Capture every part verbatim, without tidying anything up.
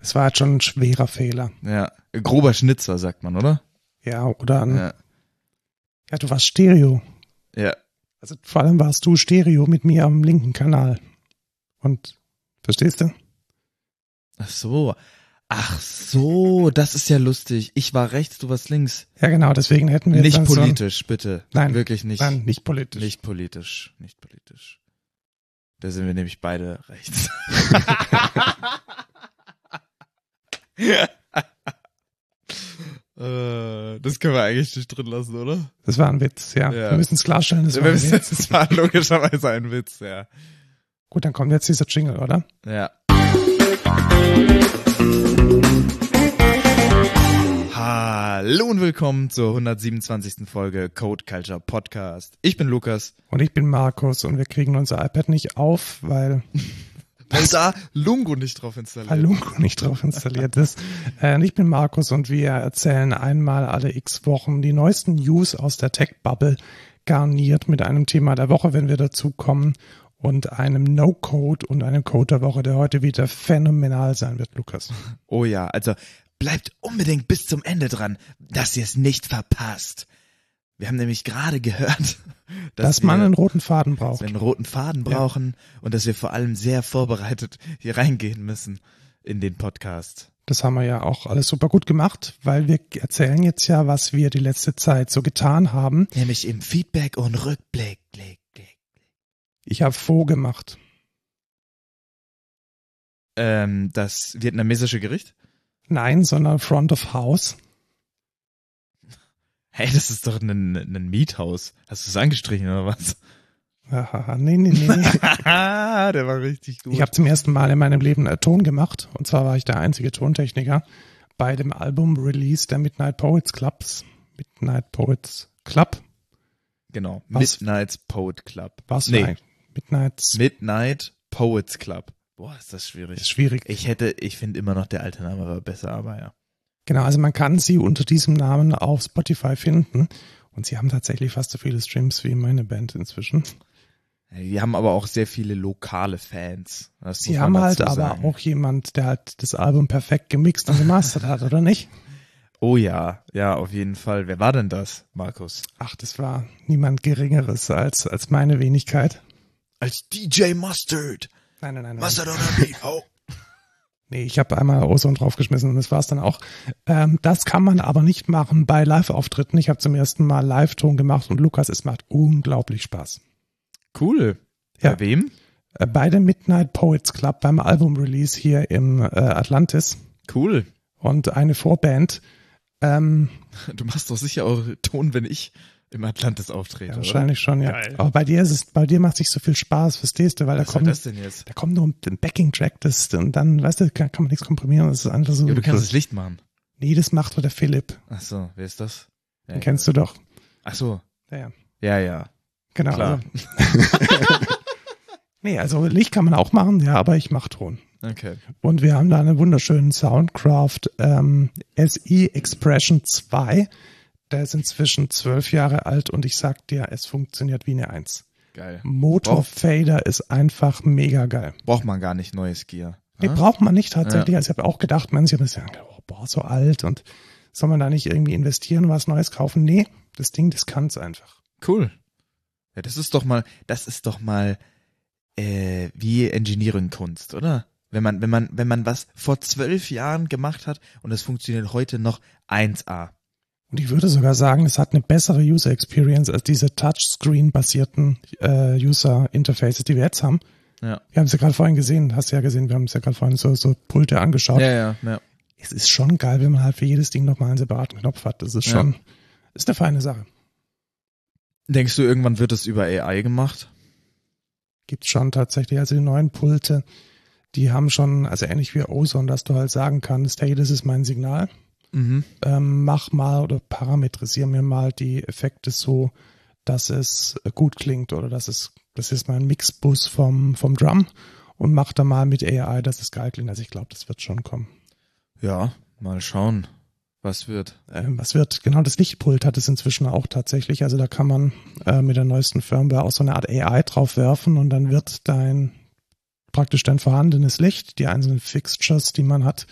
Das war jetzt schon ein schwerer Fehler. Ja, grober Schnitzer, sagt man, oder? Ja, oder ein, Ja. ja, du warst Stereo. Ja. Also vor allem warst du Stereo mit mir am linken Kanal. Und, verstehst du? Ach so. Ach so, das ist ja lustig. Ich war rechts, du warst links. Ja, genau, deswegen hätten wir Nicht dann so ein- politisch, bitte. Nein, Wirklich nicht. Nein, nicht politisch. Nicht politisch. Nicht politisch. Da sind wir nämlich beide rechts. Äh, das können wir eigentlich nicht drin lassen, oder? Das war ein Witz, ja. Ja. Wir müssen es klarstellen, das Wir war ein wissen Witz. jetzt, es war logischerweise ein Witz, ja. Gut, dann kommt jetzt dieser Jingle, oder? Ja. Hallo und willkommen zur hundertsiebenundzwanzigsten Folge Code Culture Podcast. Ich bin Lukas. Und ich bin Markus und wir kriegen unser iPad nicht auf, weil Weil da Lungo nicht drauf installiert. Halungo nicht drauf installiert ist. Äh, und ich bin Markus und wir erzählen einmal alle x Wochen die neuesten News aus der Tech-Bubble, garniert mit einem Thema der Woche, wenn wir dazu kommen, und einem No-Code und einem Code der Woche, der heute wieder phänomenal sein wird, Lukas. Oh ja, also bleibt unbedingt bis zum Ende dran, dass ihr es nicht verpasst. Wir haben nämlich gerade gehört, dass, Dass wir, man einen roten Faden dass braucht. wir einen roten Faden brauchen und dass wir vor allem sehr vorbereitet hier reingehen müssen in den Podcast. Das haben wir ja auch alles super gut gemacht, weil wir erzählen jetzt ja, was wir die letzte Zeit so getan haben. Nämlich im Feedback und Rückblick. Blick, Blick. Ich habe Faux gemacht. Ähm, das vietnamesische Gericht? Nein, sondern Front of House. Hey, das ist doch ein, ein Miethaus. Hast du es angestrichen oder was? Hahaha, nee, nee, nee. Der war richtig gut. Ich habe zum ersten Mal in meinem Leben einen Ton gemacht. Und zwar war ich der einzige Tontechniker bei dem Album-Release der Midnight Poets Clubs. Midnight Poets Club? Genau, Was? Midnight's Poet Club. Was? Nee, Nein. Midnight's Midnight Poets Club. Boah, ist das schwierig. ist schwierig. Ich hätte, ich finde immer noch der alte Name war besser, aber ja. Genau, also man kann sie unter diesem Namen auf Spotify finden. Und sie haben tatsächlich fast so viele Streams wie meine Band inzwischen. Die haben aber auch sehr viele lokale Fans. Das Sie muss haben man halt dazu aber sagen. auch jemand, der halt das Album perfekt gemixt und gemastert hat, oder nicht? Oh ja, ja, auf jeden Fall. Wer war denn das, Markus? Ach, das war niemand Geringeres als, als meine Wenigkeit. Als D J Mustard. Nein, nein, nein, nein. Mustard on a beat. Oh. Nee, ich habe einmal Ozone draufgeschmissen und das war's dann auch. Ähm, das kann man aber nicht machen bei Live-Auftritten. Ich habe zum ersten Mal Live-Ton gemacht und Lukas, es macht unglaublich Spaß. Cool. Ja. Bei wem? Äh, bei dem Midnight Poets Club beim Album-Release hier im äh, Atlantis Cool. und eine Vorband. Ähm, Du machst doch sicher auch Ton, wenn ich im Atlantis auftrete, ja, oder? wahrscheinlich schon, ja. Geil. Aber bei dir ist es, bei dir macht sich so viel Spaß, verstehst du, weil da Was soll kommt, das denn jetzt? da kommt nur ein Backing-Track, das und dann, weißt du, kann, kann man nichts komprimieren. Das ist einfach so. Ja, du kannst das Licht machen. Nee, das macht doch der Philipp. Ach so, wer ist das? Ja, Den kennst du doch. Ach so. Ja, ja. Ja, ja. Genau. Klar. Also, nee, also Licht kann man auch machen, ja, aber ich mache Ton. Okay. Und wir haben da einen wunderschönen Soundcraft ähm, S I Expression zwei. Der ist inzwischen zwölf Jahre alt und ich sag dir, es funktioniert wie eine Eins. Geil. Motorfader ist einfach mega geil. Braucht man gar nicht neues Gear. Nee, ne? braucht man nicht tatsächlich. Also ich habe auch gedacht, man sich ja, oh, boah, so alt und soll man da nicht irgendwie investieren und was Neues kaufen? Nee, das Ding, das kann's einfach. Cool. Ja, das ist doch mal, das ist doch mal äh, wie Engineering-Kunst, oder? Wenn man, wenn man, wenn man was vor zwölf Jahren gemacht hat und das funktioniert heute noch eins A. Und ich würde sogar sagen, es hat eine bessere User Experience als diese Touchscreen-basierten äh, User Interfaces, die wir jetzt haben. Ja. Wir haben es ja gerade vorhin gesehen, hast du ja gesehen, wir haben es ja gerade vorhin so, so Pulte angeschaut. Ja, ja, ja. Es ist schon geil, wenn man halt für jedes Ding nochmal einen separaten Knopf hat. Das ist Ja. schon, ist eine feine Sache. Denkst du, irgendwann wird es über A I gemacht? Gibt's schon tatsächlich, also die neuen Pulte, die haben schon, also ähnlich wie Ozone, dass du halt sagen kannst, hey, das ist mein Signal. Mhm. Ähm, mach mal oder parametrisier mir mal die Effekte so, dass es gut klingt oder dass es, das ist mein Mixbus vom, vom Drum und mach da mal mit A I, dass es geil klingt. Also ich glaube, das wird schon kommen. Ja, mal schauen, was wird. Ähm, was wird, genau das Lichtpult hat es inzwischen auch tatsächlich. Also da kann man äh, mit der neuesten Firmware auch so eine Art A I drauf werfen und dann wird dein, praktisch dein vorhandenes Licht, die einzelnen Fixtures, die man hat,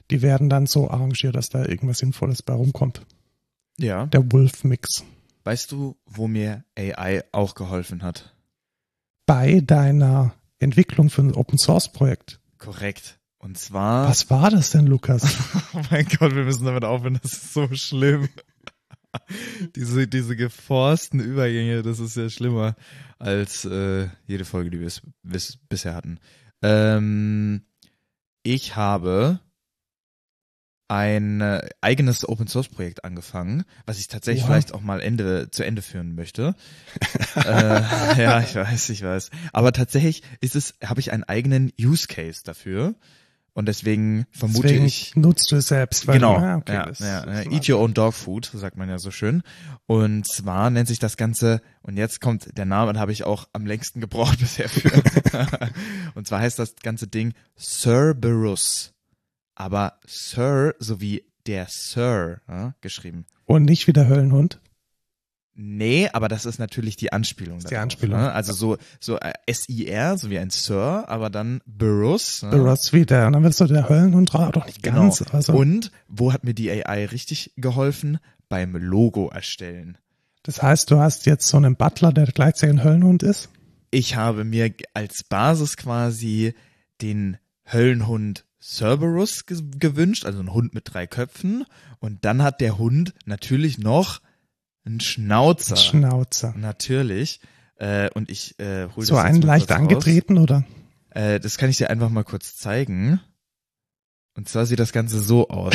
die werden dann so arrangiert, dass da irgendwas Sinnvolles bei rumkommt. Ja. Der Wolf-Mix. Weißt du, wo mir A I auch geholfen hat? Bei deiner Entwicklung für ein Open-Source-Projekt. Korrekt. Und zwar... Was war das denn, Lukas? Oh mein Gott, wir müssen damit aufhören, das ist so schlimm. diese, diese geforsten Übergänge, das ist ja schlimmer als äh, jede Folge, die wir bis, bis, bisher hatten. Ähm, ich habe ein äh, eigenes Open-Source-Projekt angefangen, was ich tatsächlich Wow. vielleicht auch mal Ende zu Ende führen möchte. äh, ja, ich weiß, ich weiß. Aber tatsächlich ist es, habe ich einen eigenen Use-Case dafür. Und deswegen vermute Deswegen ich. nutzt du es selbst. Weil Genau. Du, ah, okay, ja, das, ja, das ja. Eat your own dog food, sagt man ja so schön. Und zwar nennt sich das Ganze, und jetzt kommt der Name, den habe ich auch am längsten gebraucht bisher für. Und zwar heißt das ganze Ding Cerberus. Aber Sir sowie der Sir ja, geschrieben. Und nicht wie der Höllenhund. Nee, aber das ist natürlich die Anspielung. Das ist die darauf, Anspielung. Ne? Also so so äh, S I R, so wie ein Sir, aber dann Burrus. Ne? Burrus wie der. Und dann wird so der Höllenhund drauf, doch nicht Genau. ganz. Also. Und wo hat mir die A I richtig geholfen? Beim Logo erstellen. Das heißt, du hast jetzt so einen Butler, der gleichzeitig ein Höllenhund ist? Ich habe mir als Basis quasi den Höllenhund Cerberus ge- gewünscht, also ein Hund mit drei Köpfen. Und dann hat der Hund natürlich noch einen Schnauzer. Ein Schnauzer. Natürlich. Äh, und ich äh, hole das So jetzt einen mal leicht kurz angetreten, oder? raus. Äh, das kann ich dir einfach mal kurz zeigen. Und zwar sieht das Ganze so aus.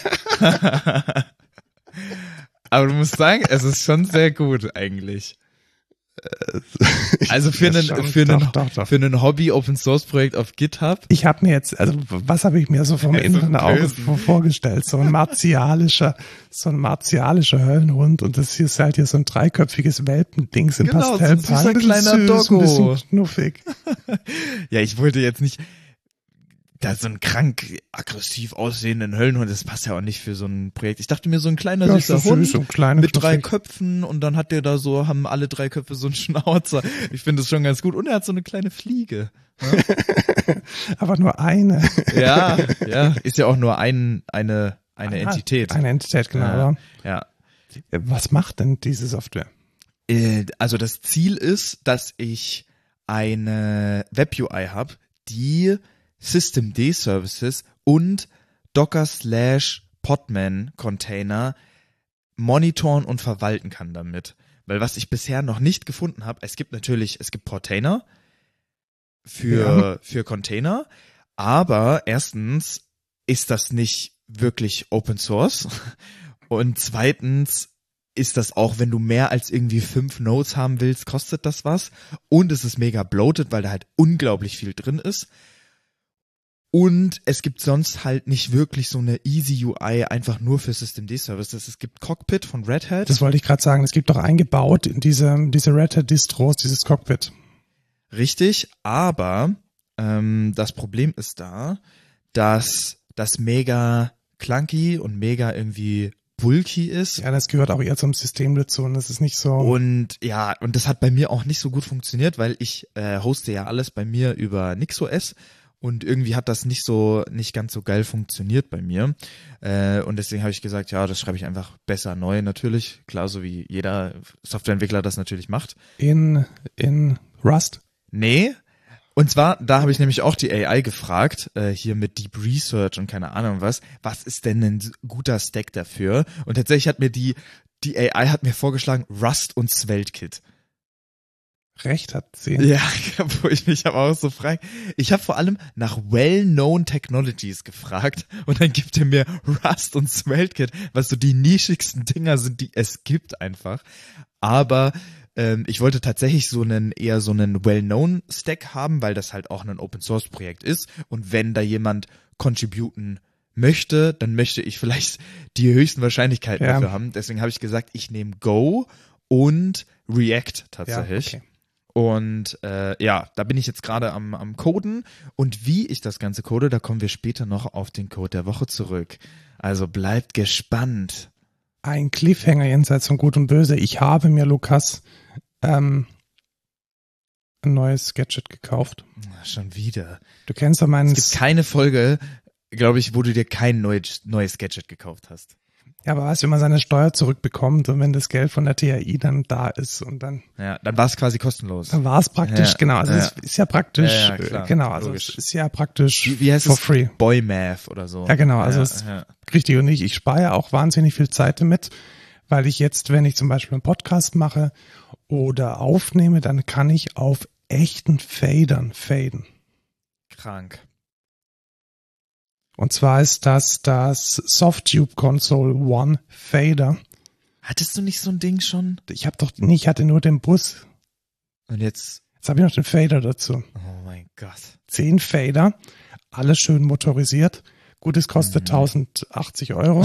Aber du musst sagen, es ist schon sehr gut eigentlich. Also für einen, schon, für einen, doch, doch, doch. für einen Hobby-Open-Source-Projekt auf GitHub. Ich habe mir jetzt, also was habe ich mir so vom Ja, so inneren Auge Bösen. vor- vorgestellt? So ein martialischer, so ein martialischer Höllenhund und das hier ist halt hier so ein dreiköpfiges Welpendings in Genau, so ein Pastellfarben. süßer Ein bisschen kleiner süß, Doggo. Ein bisschen knuffig. Ja, ich wollte jetzt nicht da so einen krank aggressiv aussehenden Höllenhund, das passt ja auch nicht für so ein Projekt. Ich dachte mir, so ein kleiner Ja, süßer so Hund süß und klein und mit drei knuffig. Köpfen und dann hat der da so, haben alle drei Köpfe so einen Schnauzer. Ich finde das schon ganz gut. Und er hat so eine kleine Fliege. Aber nur eine. Ja, ja, ist ja auch nur ein, eine, eine Entität. Eine Entität, genau. Ja. aber Ja. Was macht denn diese Software? Äh, Also das Ziel ist, dass ich eine Web-U I habe, die Systemd-Services und Docker slash Podman Container monitoren und verwalten kann damit. Weil was ich bisher noch nicht gefunden habe, es gibt natürlich, es gibt Portainer für, Ja. für Container, aber erstens ist das nicht wirklich Open Source und zweitens ist das auch, wenn du mehr als irgendwie fünf Nodes haben willst, kostet das was und es ist mega bloated, weil da halt unglaublich viel drin ist. Und es gibt sonst halt nicht wirklich so eine easy U I einfach nur für Systemd-Services. Es gibt Cockpit von Red Hat. Das wollte ich gerade sagen. Es gibt doch eingebaut in diese, diese Red Hat Distros, dieses Cockpit. Richtig, aber ähm, das Problem ist da, dass das mega clunky und mega irgendwie bulky ist. Ja, das gehört auch eher zum System dazu und das ist nicht so. Und ja, und das hat bei mir auch nicht so gut funktioniert, weil ich äh, hoste ja alles bei mir über NixOS. Und irgendwie hat das nicht so, nicht ganz so geil funktioniert bei mir. Äh, und deswegen habe ich gesagt, ja, das schreibe ich einfach besser neu natürlich. Klar, so wie jeder Softwareentwickler das natürlich macht. In, in Rust? Nee. Und zwar, da habe ich nämlich auch die A I gefragt, äh, hier mit Deep Research und keine Ahnung was. Was ist denn ein guter Stack dafür? Und tatsächlich hat mir die, die A I hat mir vorgeschlagen, Rust und SvelteKit. Recht hat sie. Ja, wo ich mich aber auch so frage. Ich habe vor allem nach well-known Technologies gefragt und dann gibt er mir Rust und SvelteKit, was so die nischigsten Dinger sind, die es gibt einfach. Aber ähm, ich wollte tatsächlich so einen eher so einen well-known Stack haben, weil das halt auch ein Open-Source-Projekt ist. Und wenn da jemand contributen möchte, dann möchte ich vielleicht die höchsten Wahrscheinlichkeiten Ja. dafür haben. Deswegen habe ich gesagt, ich nehme Go und React tatsächlich. Ja, okay. Und äh, ja, da bin ich jetzt gerade am, am Coden. Und wie ich das Ganze code, da kommen wir später noch auf den Code der Woche zurück. Also bleibt gespannt. Ein Cliffhanger jenseits von Gut und Böse. Ich habe mir, Lukas, ähm, ein neues Gadget gekauft. Schon wieder. Du kennst doch meinen, Es gibt keine Folge, glaube ich, wo du dir kein neues, neues Gadget gekauft hast. Ja, aber weißt du, wenn man seine Steuer zurückbekommt und wenn das Geld von der T H I dann da ist und dann. Ja, dann war es quasi kostenlos. Dann war es praktisch, ja, genau. Also ja. es ist ja praktisch, ja, ja, klar, genau, also logisch. es ist ja praktisch Wie, wie heißt for es? free. Boy Math oder so. Ja, genau, also ja, es ist ja. richtig und ich, ich spare ja auch wahnsinnig viel Zeit damit, weil ich jetzt, wenn ich zum Beispiel einen Podcast mache oder aufnehme, dann kann ich auf echten Fadern faden. Krank. Und zwar ist das das Softube Console One Fader. Hattest du nicht so ein Ding schon? Ich habe doch nicht, ich hatte nur den Bus. Und jetzt? Jetzt habe ich noch den Fader dazu. Oh mein Gott. Zehn Fader, alles schön motorisiert. Gut, es kostet Mhm. tausendachtzig Euro.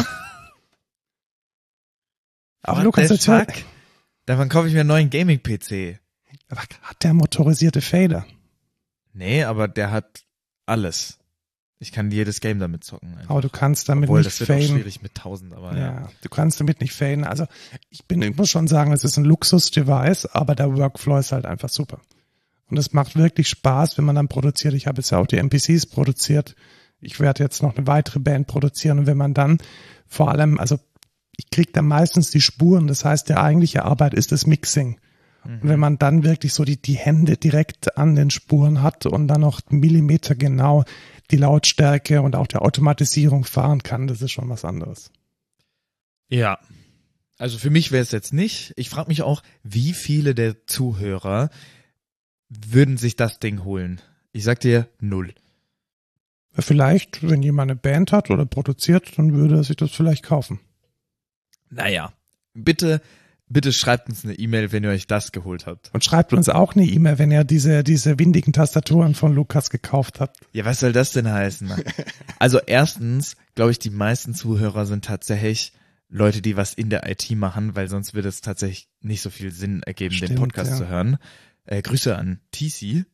Aber What Lukas, the erzähl, fuck? Davon kaufe ich mir einen neuen Gaming-P C. aber hat der motorisierte Fader? Nee, aber der hat alles. Ich kann jedes Game damit zocken. Einfach. Aber du kannst damit Obwohl, nicht das wird auch faden. schwierig mit tausend, aber ja. Ja, du kannst damit nicht faden. Also ich bin, ich muss schon sagen, es ist ein Luxus-Device, aber der Workflow ist halt einfach super. Und es macht wirklich Spaß, wenn man dann produziert. Ich habe jetzt ja auch die N P Cs produziert. Ich werde jetzt noch eine weitere Band produzieren. Und wenn man dann vor allem, also ich kriege dann meistens die Spuren. Das heißt, die eigentliche Arbeit ist das Mixing. Mhm. Und wenn man dann wirklich so die, die Hände direkt an den Spuren hat und dann noch Millimeter genau die Lautstärke und auch der Automatisierung fahren kann, das ist schon was anderes. Ja. Also für mich wäre es jetzt nicht. Ich frage mich auch, wie viele der Zuhörer würden sich das Ding holen? Ich sag dir, null. Vielleicht, wenn jemand eine Band hat oder produziert, dann würde er sich das vielleicht kaufen. Naja, bitte, bitte schreibt uns eine E-Mail, wenn ihr euch das geholt habt. Und schreibt uns auch eine E-Mail, wenn ihr diese, diese windigen Tastaturen von Lukas gekauft habt. Ja, was soll das denn heißen? Also erstens, glaube ich, die meisten Zuhörer sind tatsächlich Leute, die was in der I T machen, weil sonst würde es tatsächlich nicht so viel Sinn ergeben, Stimmt, den Podcast ja. zu hören. Äh, Grüße an T C.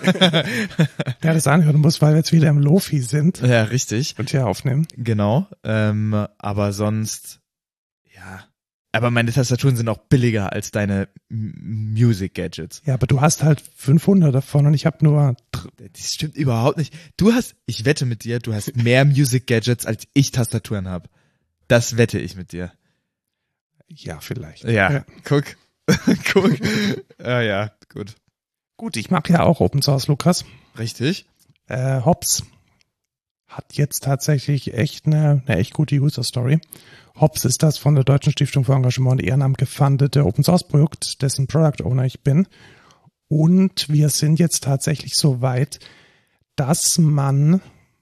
Der das anhören muss, weil wir jetzt wieder im Lofi sind Ja, richtig. und hier aufnehmen. Genau. Ähm, aber sonst, ja. Aber meine Tastaturen sind auch billiger als deine M- Music Gadgets. Ja, aber du hast halt fünfhundert davon und ich habe nur, Das stimmt überhaupt nicht. Du hast, ich wette mit dir, du hast mehr Music Gadgets, als ich Tastaturen habe. Das wette ich mit dir. ja, vielleicht. Ja, Ja. guck. guck. Ja, ja, gut. Gut, ich mag ja auch Open Source, Lukas. Richtig. Äh, Hops hat jetzt tatsächlich echt eine, eine echt gute User Story. Hops ist das von der Deutschen Stiftung für Engagement und Ehrenamt gefundete Open Source Projekt, dessen Product Owner ich bin. Und wir sind jetzt tatsächlich so weit, dass man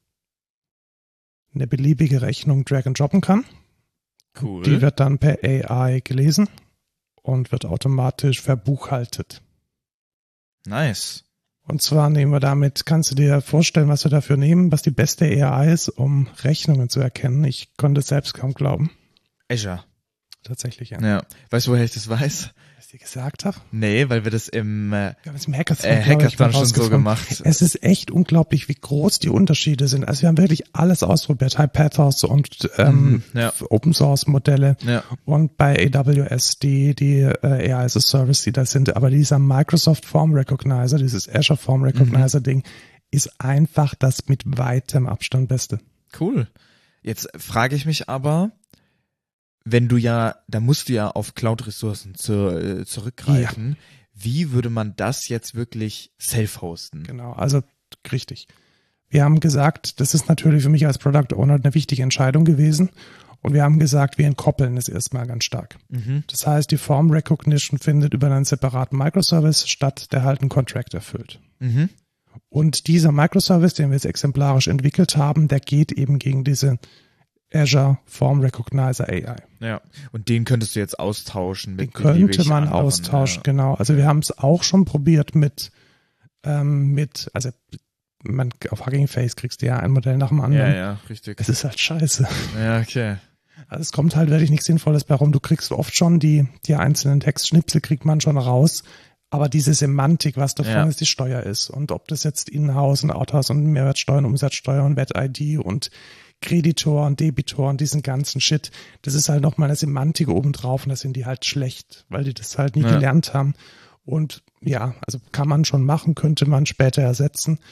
eine beliebige Rechnung drag and droppen kann. Cool. Die wird dann per A I gelesen und wird automatisch verbuchhaltet. Nice. Und zwar nehmen wir damit, kannst du dir vorstellen, was wir dafür nehmen, was die beste A I ist, um Rechnungen zu erkennen? Ich konnte es selbst kaum glauben. Azure. Tatsächlich, ja. Ja. Weißt du, woher ich das weiß? Was ich dir gesagt habe? Nee, weil wir das im äh, Wir haben es im Hackathon, äh, glaube ich, mal Hackathon schon so rausgefunden. gemacht. Es ist echt unglaublich, wie groß die Unterschiede sind. Also wir haben wirklich alles ausprobiert, Hypatos und ähm, Mhm, ja. Open Source Modelle Ja. und bei A W S die, die äh, A I as a Service, die da sind. Aber dieser Microsoft Form Recognizer, dieses Azure Form Recognizer Ding, ist einfach das mit weitem Abstand Beste. Cool. Jetzt frage ich mich aber, wenn du ja, da musst du ja auf Cloud-Ressourcen zu, äh, zurückgreifen. Wie würde man das jetzt wirklich self-hosten? Genau, also richtig. Wir haben gesagt, das ist natürlich für mich als Product Owner eine wichtige Entscheidung gewesen. Und wir haben gesagt, wir entkoppeln es erstmal ganz stark. Mhm. Das heißt, die Form Recognition findet über einen separaten Microservice statt, der halt einen Contract erfüllt. Mhm. Und dieser Microservice, den wir jetzt exemplarisch entwickelt haben, der geht eben gegen diese Azure Form Recognizer A I. Ja. Und den könntest du jetzt austauschen mit Den könnte beliebig man anderen, austauschen, ja. genau. Also wir haben es auch schon probiert mit, ähm, mit, also man, auf Hugging Face kriegst du ja ein Modell nach dem anderen. Ja, ja, richtig. Es ist halt scheiße. Ja, okay. Also es kommt halt wirklich nichts Sinnvolles bei rum. Du kriegst oft schon die, die einzelnen Textschnipsel kriegt man schon raus. Aber diese Semantik, was davon Ja. jetzt die Steuer ist und ob das jetzt Inhouse und Outhouse und Mehrwertsteuer und Umsatzsteuer und W A T-I D und Kreditor und Debitor und diesen ganzen Shit, das ist halt nochmal eine Semantik obendrauf und da sind die halt schlecht, weil die das halt nie Ja. gelernt haben. Und ja, also kann man schon machen, könnte man später ersetzen.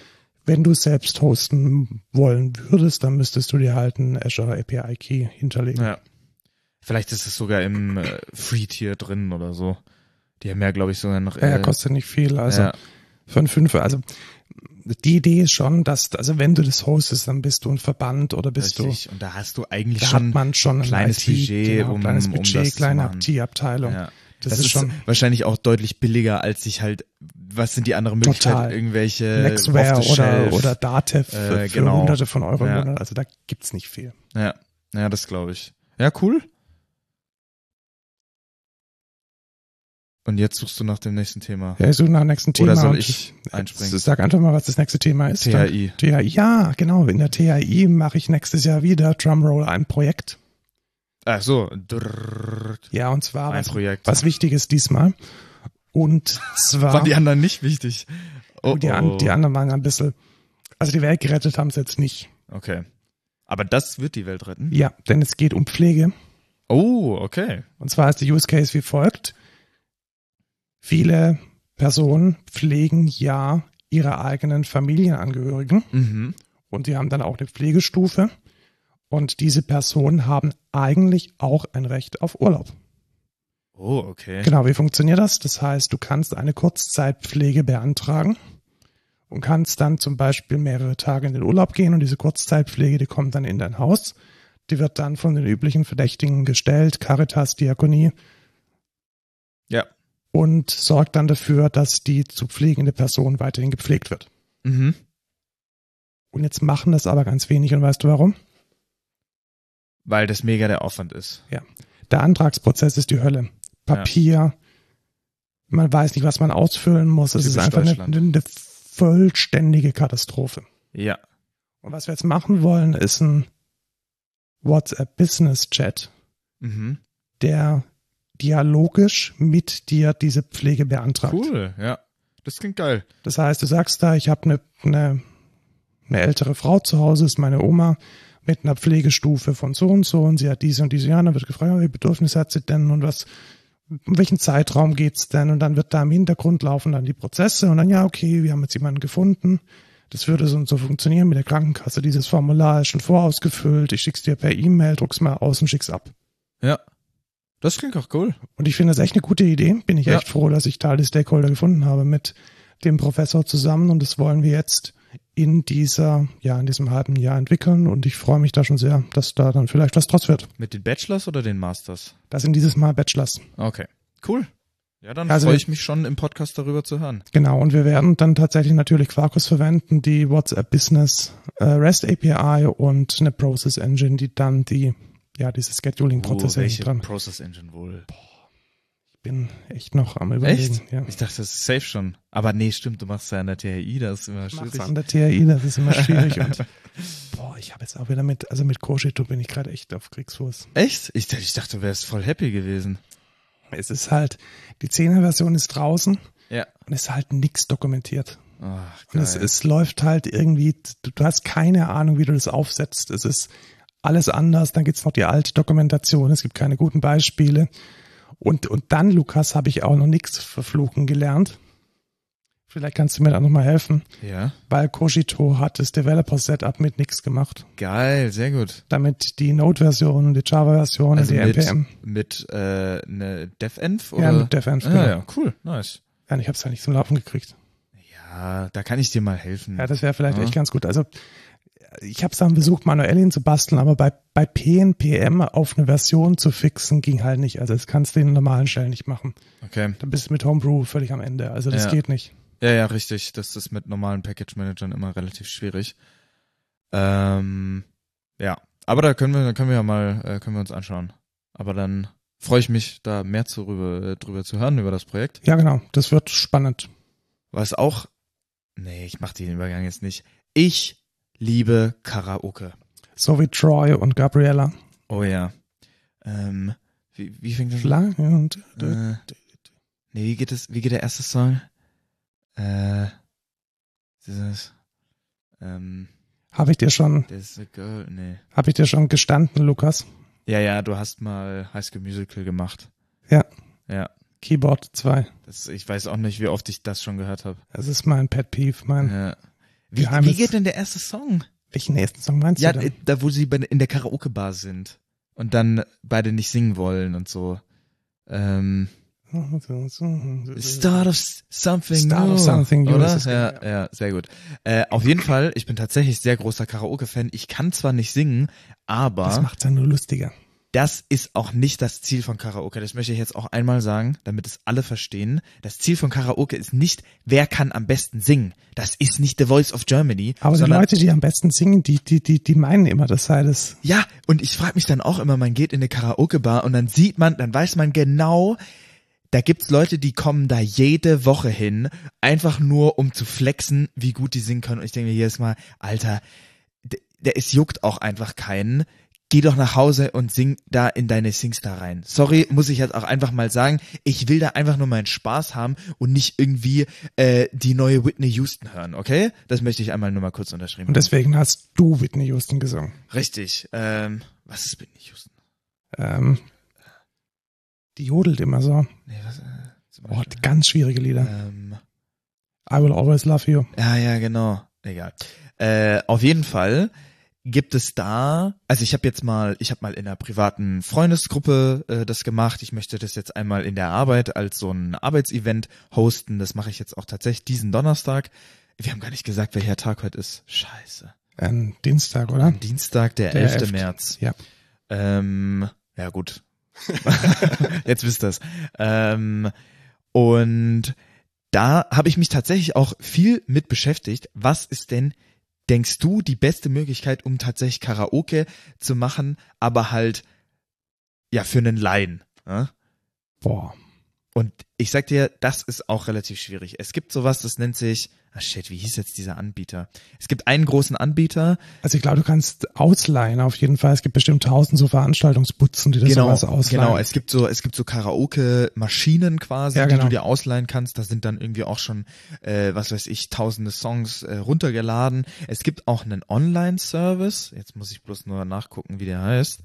wenn du es selbst hosten wollen würdest, dann müsstest du dir halt einen Azure A P I Key hinterlegen. Ja. Vielleicht ist es sogar im äh, Free-Tier drin oder so. Die haben ja, glaube ich, sogar noch... Äh, Ja, kostet nicht viel, also ja. für einen Fünfer, also die Idee ist schon, dass, also wenn du das hostest, dann bist du ein Verband oder bist Richtig. Und da hast du eigentlich du, da schon hat man schon ein kleines I T, Budget, genau, um, kleines um Budget, das zu kleine machen. I T-Abteilung. Ja. Das, Das, ist ist schon wahrscheinlich auch deutlich billiger, als sich halt, was sind die anderen Möglichkeiten, Total. irgendwelche Nextware oder, Off-the-Shelf, oder Datev für, äh, für genau. hunderte von Euro im Ja. Monat, also da gibt's nicht viel. Ja, ja, das glaube ich. Ja, cool. Und jetzt suchst du nach dem nächsten Thema. Ja, ich suche nach dem nächsten Thema. Oder soll und ich einspringen? Sag einfach mal, was das nächste Thema ist. T H I. Dann, T H I, ja, genau. In der T H I mache ich nächstes Jahr wieder Drumroll ein Projekt. Ach so. Drrrr. Ja, und zwar Ein was, Projekt. was Wichtiges diesmal. Und zwar... Waren die anderen nicht wichtig? Oh, die, an, oh. die anderen waren ein bisschen... Also die Welt gerettet haben sie jetzt nicht. Okay. Aber das wird die Welt retten? Ja, denn es geht um Pflege. Oh, okay. Und zwar ist der Use Case wie folgt. Viele Personen pflegen ja ihre eigenen Familienangehörigen Mhm. und die haben dann auch eine Pflegestufe und diese Personen haben eigentlich auch ein Recht auf Urlaub. Oh, okay. Genau, wie funktioniert das? Das heißt, du kannst eine Kurzzeitpflege beantragen und kannst dann zum Beispiel mehrere Tage in den Urlaub gehen und diese Kurzzeitpflege, die kommt dann in dein Haus. Die wird dann von den üblichen Verdächtigen gestellt, Caritas, Diakonie. Ja. Und sorgt dann dafür, dass die zu pflegende Person weiterhin gepflegt wird. Mhm. Und jetzt machen das aber ganz wenig. Und weißt du warum? Weil das mega der Aufwand ist. Ja. Der Antragsprozess ist die Hölle. Papier, man weiß nicht, was man ausfüllen muss. Es ist Typisch einfach eine, Deutschland. eine vollständige Katastrophe. Ja. Und was wir jetzt machen wollen, ist ein WhatsApp-Business-Chat, Mhm. der dialogisch mit dir diese Pflege beantragt. Cool, ja. Das klingt geil. Das heißt, du sagst da, ich habe eine, eine, eine ältere Frau zu Hause, ist meine Oma, mit einer Pflegestufe von so und so und sie hat diese und diese Jahre, dann wird gefragt, welche Bedürfnisse hat sie denn und was, um welchen Zeitraum geht's denn? Und dann wird da im Hintergrund laufen dann die Prozesse und dann, ja, okay, wir haben jetzt jemanden gefunden. Das würde so und so funktionieren mit der Krankenkasse. Dieses Formular ist schon vorausgefüllt. Ich schick's dir per E-Mail, druck's mal aus und schick's ab. Ja. Das klingt auch cool. Und ich finde das echt eine gute Idee. Bin ich Ja. echt froh, dass ich da die Stakeholder gefunden habe mit dem Professor zusammen. Und das wollen wir jetzt in dieser, ja, in diesem halben Jahr entwickeln. Und ich freue mich da schon sehr, dass da dann vielleicht was draus wird. Mit den Bachelors oder den Masters? Das sind dieses Mal Bachelors. Okay. Cool. Ja, dann Also freue wir- ich mich schon, im Podcast darüber zu hören. Genau. Und wir werden dann tatsächlich natürlich Quarkus verwenden, die WhatsApp Business äh, REST A P I und eine Process Engine, die dann die, ja, diese Scheduling-Prozesse Oh, welche dran. Process Engine wohl? Ich bin echt noch am Überlegen. Echt? Ja. Ich dachte, das ist safe schon. Aber nee, stimmt, du machst ja an der T H I, das ist immer Ich mach's schwierig. an der T H I, das ist immer schwierig. Und boah, ich habe jetzt auch wieder mit, also mit Cogito bin ich gerade echt auf Kriegsfuß. Echt? Ich, ich dachte, du wärst voll happy gewesen. Es ist halt, die zehner-Version ist draußen Ja. und es ist halt nichts dokumentiert. Ach, Und geil. es, es läuft halt irgendwie, du, du hast keine Ahnung, wie du das aufsetzt. Es ist alles anders, dann gibt's noch die alte Dokumentation, es gibt keine guten Beispiele. Und, und dann, Lukas, habe ich auch noch nichts verfluchen gelernt. Vielleicht kannst du mir da nochmal helfen, Ja. weil Cogito hat das Developer-Setup mit nichts gemacht. Geil, sehr gut. Damit die Node-Version und die Java-Version Also und die mit, N P M. mit äh, ne DevEnv oder? Ja, mit DevEnv, Ah, genau. ja, cool, nice. Ja, ich habe es ja nicht zum Laufen gekriegt. Ja, da kann ich dir mal helfen. Ja, das wäre vielleicht Ja. echt ganz gut. Also ich habe es dann versucht, manuell hinzubasteln, aber bei, bei P N P M auf eine Version zu fixen, ging halt nicht. Also das kannst du in normalen Stellen nicht machen. Okay. Dann bist du mit Homebrew völlig am Ende. Also das Ja. geht nicht. Ja, ja, richtig. Das ist mit normalen Package-Managern immer relativ schwierig. Ähm, ja. Aber da können wir, da können wir ja mal, äh, können wir uns anschauen. Aber dann freue ich mich, da mehr zu, drüber, drüber zu hören, über das Projekt. Ja, genau. Das wird spannend. Was auch, nee, ich mache den Übergang jetzt nicht. Ich liebe Karaoke. So wie Troy und Gabriella. Oh ja. Ähm, wie, wie fängt das an? Schlange und Äh, nee, wie geht es, wie geht der erste Song? Äh, dieses, ähm, habe ich dir schon, There's a Girl, nee. habe ich dir schon gestanden, Lukas. Ja, ja, du hast mal High School Musical gemacht. Ja. Ja. Keyboard zwei. Das, ich weiß auch nicht, wie oft ich das schon gehört habe. Das ist mein Pet Peeve, mein. Ja. Wie, Geheimnis. wie geht denn der erste Song? Welchen nächsten Song meinst Ja, du denn? da wo sie bei, in der Karaoke-Bar sind und dann beide nicht singen wollen und so. Ähm, Start of something Start new, of something new oder? ist es, Ja, genau, ja, sehr gut. Äh, auf jeden Fall, ich bin tatsächlich sehr großer Karaoke-Fan. Ich kann zwar nicht singen, aber Das macht's ja nur lustiger. das ist auch nicht das Ziel von Karaoke. Das möchte ich jetzt auch einmal sagen, damit es alle verstehen. Das Ziel von Karaoke ist nicht, wer kann am besten singen. Das ist nicht The Voice of Germany. Aber die sondern Leute, die am besten singen, die, die, die, die meinen immer, das sei das. ja, und ich frage mich dann auch immer, man geht in eine Karaoke-Bar und dann sieht man, dann weiß man genau, da gibt's Leute, die kommen da jede Woche hin, einfach nur um zu flexen, wie gut die singen können. Und ich denke mir jedes Mal, Alter, der, der es juckt auch einfach keinen. Geh doch nach Hause und sing da in deine Singstar rein. Sorry, muss ich jetzt auch einfach mal sagen, ich will da einfach nur meinen Spaß haben und nicht irgendwie äh, die neue Whitney Houston hören, okay? Das möchte ich einmal nur mal kurz unterschrieben Und deswegen hast du Whitney Houston gesungen. Richtig. Ähm, was ist Whitney Houston? Ähm, die jodelt immer so. Nee, was, äh, zum Oh, Beispiel? ganz schwierige Lieder. Ähm, I Will Always Love You. ja, ja, genau. Egal. Äh, auf jeden Fall gibt es da, also ich habe jetzt mal, ich habe mal in einer privaten Freundesgruppe äh, das gemacht. Ich möchte das jetzt einmal in der Arbeit als so ein Arbeitsevent hosten. Das mache ich jetzt auch tatsächlich diesen Donnerstag. Wir haben gar nicht gesagt, welcher Tag heute ist. Scheiße. Ein Dienstag, oder? Am Dienstag, der, Der elfte elfte. März. Ja. Ähm, ja gut. Jetzt wisst ihr's. Ähm, und da habe ich mich tatsächlich auch viel mit beschäftigt. Was ist denn, denkst du, die beste Möglichkeit, um tatsächlich Karaoke zu machen, aber halt ja für einen Laien? Ne? Boah. Und ich sag dir, das ist auch relativ schwierig. Es gibt sowas, das nennt sich, ah shit, wie hieß jetzt dieser Anbieter? Es gibt einen großen Anbieter. Also ich glaube, du kannst ausleihen auf jeden Fall. Es gibt bestimmt tausend so Veranstaltungsbutzen, die das Genau, sowas ausleihen. genau. Es gibt so, es gibt so Karaoke-Maschinen quasi, Ja, die genau. du dir ausleihen kannst. Da sind dann irgendwie auch schon, äh, was weiß ich, tausende Songs äh, runtergeladen. Es gibt auch einen Online-Service. Jetzt muss ich bloß nur nachgucken, wie der heißt.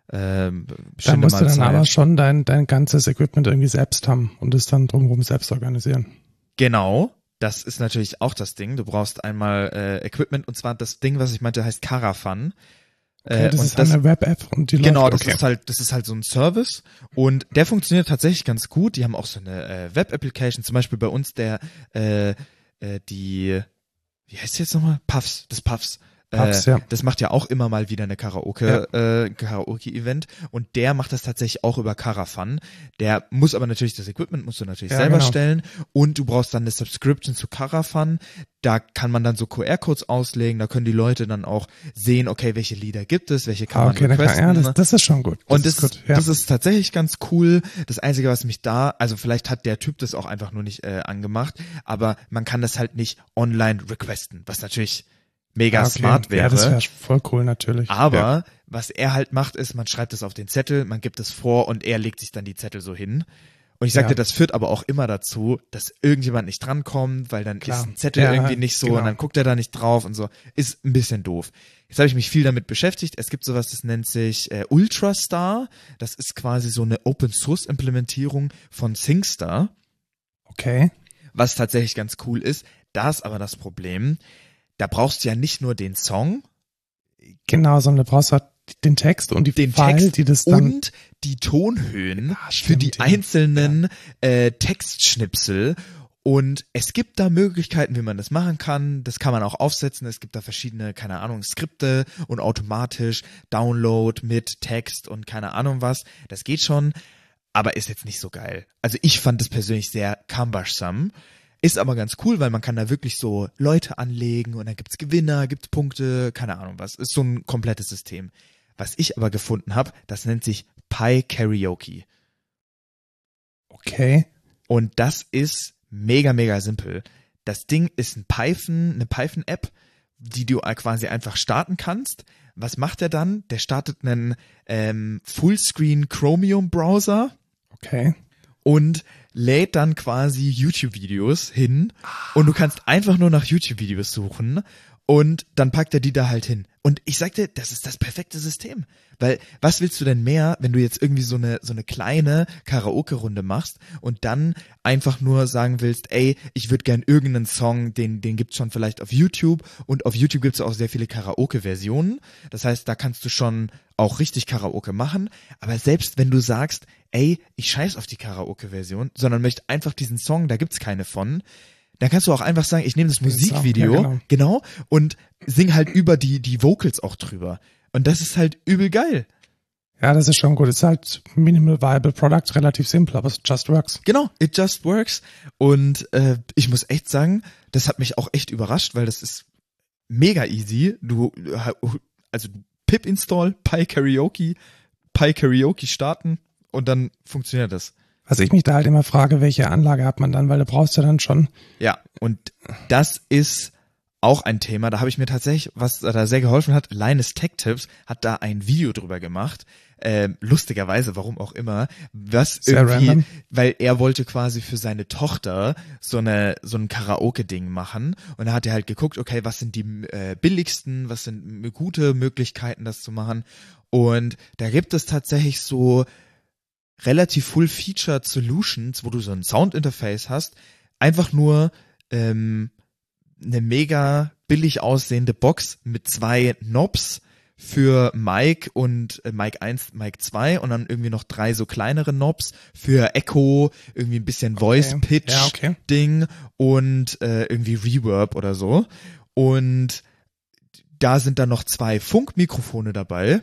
Ähm, Da musst du dann Zeit. aber schon dein, dein ganzes Equipment irgendwie selbst haben und es dann drumherum selbst organisieren. Genau. Das ist natürlich auch das Ding. Du brauchst einmal äh, Equipment, und zwar das Ding, was ich meinte, heißt Carafun. Okay, Äh, das und ist eine Web-App und die Genau, läuft, das okay. ist halt, das ist halt so ein Service, und der funktioniert tatsächlich ganz gut. Die haben auch so eine äh, Web-Application, zum Beispiel bei uns der, äh, äh, die, wie heißt die jetzt nochmal? Puffs, des Puffs. Puffs, äh, ja. Das macht ja auch immer mal wieder eine Karaoke, äh, Karaoke-Event, und der macht das tatsächlich auch über Carafun. Der muss aber natürlich, das Equipment musst du natürlich Ja, selber genau. stellen, und du brauchst dann eine Subscription zu Carafun. Da kann man dann so Q R-Codes auslegen, da können die Leute dann auch sehen, okay, welche Lieder gibt es, welche kann Ah, man okay, dann requesten. kann, ja, das, das ist schon gut. Das Und das, ist gut, ja. das ist tatsächlich ganz cool. Das Einzige, was mich da, also vielleicht hat der Typ das auch einfach nur nicht äh, angemacht, aber man kann das halt nicht online requesten, was natürlich mega Ah, okay. smart wäre. Ja, das wäre voll cool natürlich. Aber ja. was er halt macht, ist, man schreibt es auf den Zettel, man gibt es vor und er legt sich dann die Zettel so hin. Und ich sagte, Ja. das führt aber auch immer dazu, dass irgendjemand nicht drankommt, weil dann Klar. ist ein Zettel Ja, irgendwie nicht so, genau. und dann guckt er da nicht drauf und so. Ist ein bisschen doof. Jetzt habe ich mich viel damit beschäftigt. Es gibt sowas, das nennt sich äh, Ultrastar. Das ist quasi so eine Open-Source-Implementierung von SingStar, Okay. was tatsächlich ganz cool ist. Da ist aber das Problem, da brauchst du ja nicht nur den Song, Genau, sondern du brauchst halt den Text und die den File, Text die das dann. und die Tonhöhen Ah, für stimmt, die ja. einzelnen äh, Textschnipsel. Und es gibt da Möglichkeiten, wie man das machen kann. Das kann man auch aufsetzen. Es gibt da verschiedene, keine Ahnung, Skripte und automatisch Download mit Text und keine Ahnung was. Das geht schon, aber ist jetzt nicht so geil. Also ich fand es persönlich sehr cumbersome. Ist aber ganz cool, weil man kann da wirklich so Leute anlegen und dann gibt's Gewinner, gibt's Punkte, keine Ahnung was. Ist so ein komplettes System. Was ich aber gefunden habe, das nennt sich Pi Karaoke. Okay. Und das ist mega, mega simpel. Das Ding ist ein Python, eine Python-App, die du quasi einfach starten kannst. Was macht er dann? Der startet einen ähm, Fullscreen Chromium-Browser Okay. und lädt dann quasi YouTube-Videos hin, und du kannst einfach nur nach YouTube-Videos suchen Und dann packt er die da halt hin. Und ich sag dir, das ist das perfekte System. Weil, was willst du denn mehr, wenn du jetzt irgendwie so eine, so eine kleine Karaoke-Runde machst und dann einfach nur sagen willst, ey, ich würde gern irgendeinen Song, den, den gibt's schon vielleicht auf YouTube, und auf YouTube gibt's auch sehr viele Karaoke-Versionen. Das heißt, da kannst du schon auch richtig Karaoke machen. Aber selbst wenn du sagst, ey, ich scheiß auf die Karaoke-Version, sondern möchte einfach diesen Song, da gibt's keine von, dann kannst du auch einfach sagen, ich nehme das Musikvideo, ja, genau. genau, und sing halt über die, die Vocals auch drüber. Und das ist halt übel geil. Ja, das ist schon gut. Es ist halt Minimal Viable Product, relativ simpel, aber es just works. Genau, it just works. Und äh, ich muss echt sagen, das hat mich auch echt überrascht, weil das ist mega easy. Du, also pip install, Pi Karaoke, Pi Karaoke starten und dann funktioniert das. Was ich mich da halt immer frage, welche Anlage hat man dann, weil du brauchst ja dann schon. Ja, und das ist auch ein Thema, da habe ich mir tatsächlich, was da sehr geholfen hat, Linus Tech Tips hat da ein Video drüber gemacht, äh, lustigerweise, warum auch immer, was sehr irgendwie, random. Weil er wollte quasi für seine Tochter so eine so ein Karaoke-Ding machen, und da hat er halt geguckt, okay, was sind die äh, billigsten, was sind gute Möglichkeiten, das zu machen, und da gibt es tatsächlich so relativ full-featured Solutions, wo du so ein Soundinterface hast, einfach nur ähm, eine mega billig aussehende Box mit zwei Knobs für Mic und äh, Mic eins, Mic zwei und dann irgendwie noch drei so kleinere Knobs für Echo, irgendwie ein bisschen Voice-Pitch-Ding, ja, okay. und äh, irgendwie Reverb oder so. Und da sind dann noch zwei Funkmikrofone dabei.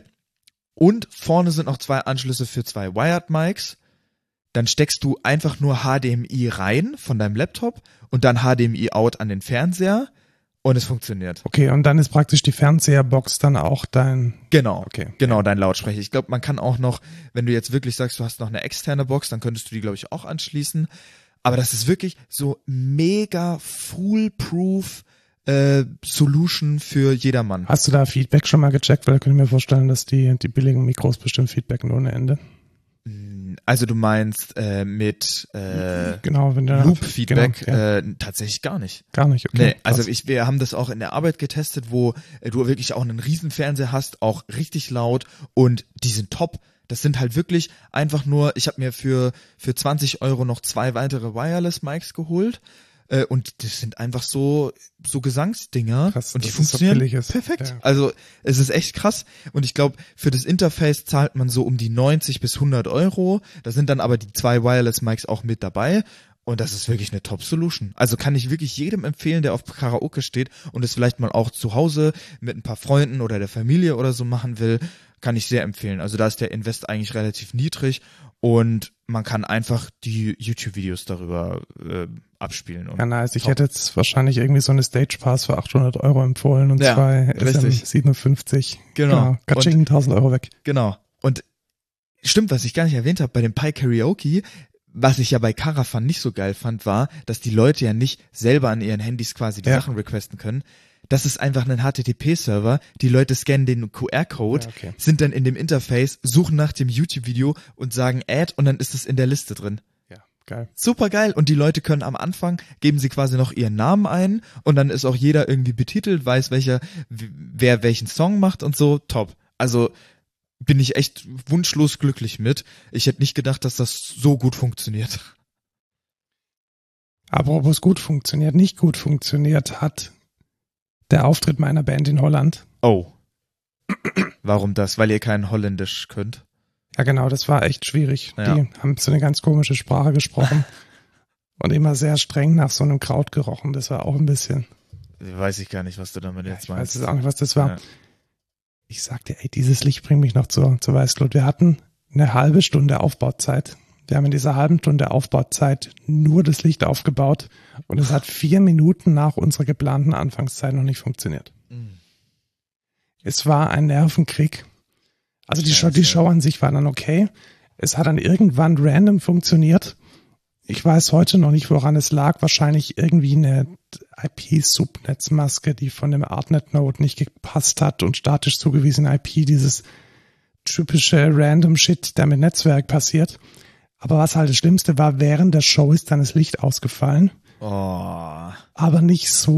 Und vorne sind noch zwei Anschlüsse für zwei Wired Mics. Dann steckst du einfach nur H D M I rein von deinem Laptop und dann H D M I out an den Fernseher, und es funktioniert. Okay, und dann ist praktisch die Fernseherbox dann auch dein... Genau, okay. genau, dein Lautsprecher. Ich glaube, man kann auch noch, wenn du jetzt wirklich sagst, du hast noch eine externe Box, dann könntest du die, glaube ich, auch anschließen. Aber das ist wirklich so mega foolproof Äh, Solution für jedermann. Hast du da Feedback schon mal gecheckt? Weil da könnte ich mir vorstellen, dass die die billigen Mikros bestimmt feedbacken ohne Ende. Also du meinst äh, mit äh, genau, wenn der Loop-Feedback genau, ja. äh, tatsächlich gar nicht. Gar nicht, okay. Nee, also ich, wir haben das auch in der Arbeit getestet, wo äh, du wirklich auch einen riesen Fernseher hast, auch richtig laut, und die sind top. Das sind halt wirklich einfach nur, ich habe mir für für zwanzig Euro noch zwei weitere Wireless-Mics geholt. Äh, und das sind einfach so so Gesangsdinger. Krass, und die dass funktionieren es so billig ist. perfekt. Ja. Also es ist echt krass, und ich glaube, für das Interface zahlt man so um die neunzig bis hundert Euro. Da sind dann aber die zwei Wireless Mics auch mit dabei, und das ist wirklich eine Top-Solution. Also kann ich wirklich jedem empfehlen, der auf Karaoke steht und es vielleicht mal auch zu Hause mit ein paar Freunden oder der Familie oder so machen will, kann ich sehr empfehlen. Also da ist der Invest eigentlich relativ niedrig, und man kann einfach die YouTube-Videos darüber äh, abspielen. Und ja, nice. Ich top. hätte jetzt wahrscheinlich irgendwie so eine Stage Pass für achthundert Euro empfohlen und ja, zwei S M siebenundfünfzig. Genau. genau. Katsching, tausend Euro weg. Genau. Und stimmt, was ich gar nicht erwähnt habe, bei dem Pi Karaoke, was ich ja bei Caravan nicht so geil fand, war, dass die Leute ja nicht selber an ihren Handys quasi die ja. Sachen requesten können. Das ist einfach ein H T T P-Server. Die Leute scannen den Q R-Code, ja, okay. sind dann in dem Interface, suchen nach dem YouTube-Video und sagen Add, und dann ist es in der Liste drin. Ja, geil. Super geil. Und die Leute können am Anfang, geben sie quasi noch ihren Namen ein, und dann ist auch jeder irgendwie betitelt, weiß welcher, wer welchen Song macht und so. Top. Also bin ich echt wunschlos glücklich mit. Ich hätte nicht gedacht, dass das so gut funktioniert. Aber ob es gut funktioniert, nicht gut funktioniert hat der Auftritt meiner Band in Holland. Oh. Warum das? Weil ihr kein Holländisch könnt? Ja, genau, das war echt schwierig. Ja. Die haben so eine ganz komische Sprache gesprochen und immer sehr streng nach so einem Kraut gerochen. Das war auch ein bisschen... Weiß ich gar nicht, was du damit jetzt ich meinst. weiß jetzt auch nicht, was das war. Ja. Ich sagte, ey, dieses Licht bringt mich noch zur, zur Weißglut. Wir hatten eine halbe Stunde Aufbauzeit. Wir haben in dieser halben Stunde Aufbauzeit nur das Licht aufgebaut, und es hat vier Minuten nach unserer geplanten Anfangszeit noch nicht funktioniert. Mhm. Es war ein Nervenkrieg. Also die Show, die Show an sich war dann okay. Es hat dann irgendwann random funktioniert. Ich weiß heute noch nicht, woran es lag. Wahrscheinlich irgendwie eine I P-Subnetzmaske, die von dem Artnet-Node nicht gepasst hat, und statisch zugewiesene I P, dieses typische random Shit, der mit Netzwerk passiert. Aber was halt das Schlimmste war, während der Show ist dann das Licht ausgefallen. Oh. Aber nicht so,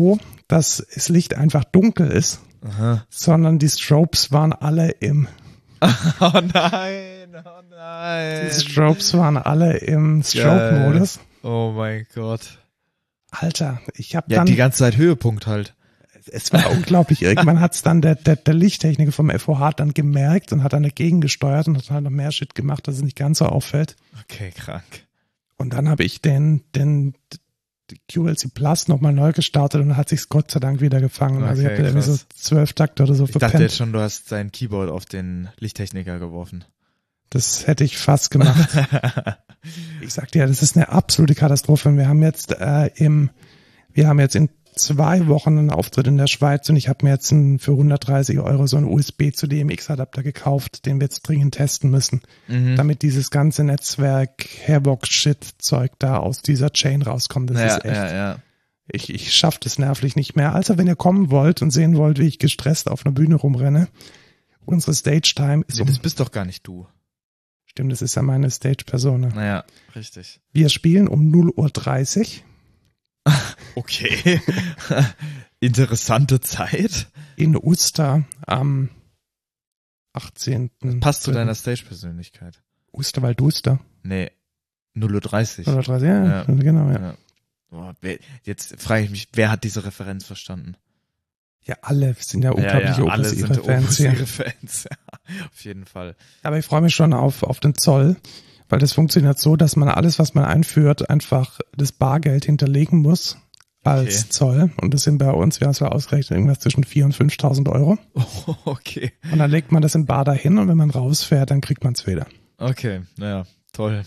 dass das Licht einfach dunkel ist, Aha. sondern die Strobes waren alle im Oh nein, oh nein. Die Strobes waren alle im Strobe-Modus. Oh mein Gott. Alter, ich habe Ja, dann... die ganze Zeit Höhepunkt halt. Es war unglaublich. Irgendwann hat's dann der, der, der Lichttechniker vom F O H dann gemerkt und hat dann dagegen gesteuert und hat halt noch mehr Shit gemacht, dass es nicht ganz so auffällt. Okay, krank. Und dann habe ich den, den Q L C Plus nochmal neu gestartet und hat sich's Gott sei Dank wieder gefangen. Okay, also ich habe irgendwie so krass. zwölf Takte oder so Ich verpennt. dachte jetzt schon, du hast sein Keyboard auf den Lichttechniker geworfen. Das hätte ich fast gemacht. Ich sag dir, das ist eine absolute Katastrophe. Und wir haben jetzt äh, im, wir haben jetzt in zwei Wochen einen Auftritt in der Schweiz und ich habe mir jetzt einen, für hundertdreißig Euro so einen U S B zu D M X-Adapter gekauft, den wir jetzt dringend testen müssen, Mhm. damit dieses ganze Netzwerk Hairbox-Shit-Zeug da aus dieser Chain rauskommt. Das ja, ist echt, ja, ja. ich, ich schaff das nervlich nicht mehr. Also wenn ihr kommen wollt und sehen wollt, wie ich gestresst auf einer Bühne rumrenne, unsere Stage-Time ist Nee, um, das bist doch gar nicht du. stimmt, das ist ja meine Stage-Persona. Naja, richtig. Wir spielen um null Uhr dreißig Okay. Interessante Zeit. in Uster am achtzehnten Passt zu deiner Stage-Persönlichkeit. Usterwald Uster. Nee, null Uhr dreißig. null Uhr dreißig, ja, Ja. genau, ja. Ja. Boah, wer, jetzt frage ich mich, wer hat diese Referenz verstanden? Ja, alle sind ja unglaubliche ja, alle Opus sind ihre Fans Opus hier. ihre Fans. Ja, auf jeden Fall. Aber ich freue mich schon auf, auf den Zoll, weil das funktioniert so, dass man alles, was man einführt, einfach das Bargeld hinterlegen muss als Okay. Zoll. Und das sind bei uns, wir haben es ja ausgerechnet, irgendwas zwischen viertausend und fünftausend Euro. Oh, okay. Und dann legt man das in Bar dahin und wenn man rausfährt, dann kriegt man es wieder. Okay, naja, toll.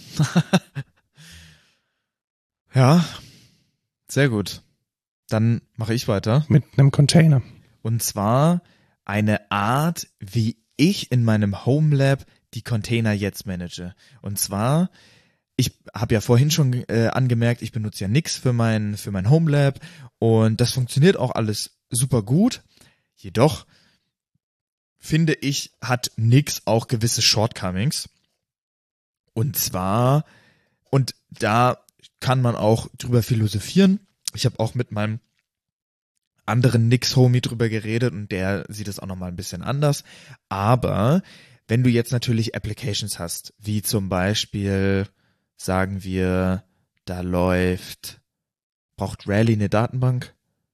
Ja, sehr gut. Dann mache ich weiter. Mit einem Container. Und zwar eine Art, wie ich in meinem Homelab die Container jetzt manage. Und zwar, ich habe ja vorhin schon äh, angemerkt, ich benutze ja Nix für mein, für mein Homelab und das funktioniert auch alles super gut. Jedoch finde ich, hat Nix auch gewisse Shortcomings. Und zwar, und da kann man auch drüber philosophieren. Ich habe auch mit meinem anderen Nix-Homie drüber geredet und der sieht es auch nochmal ein bisschen anders. Aber wenn du jetzt natürlich Applications hast, wie zum Beispiel, sagen wir, da läuft, braucht Rally eine Datenbank?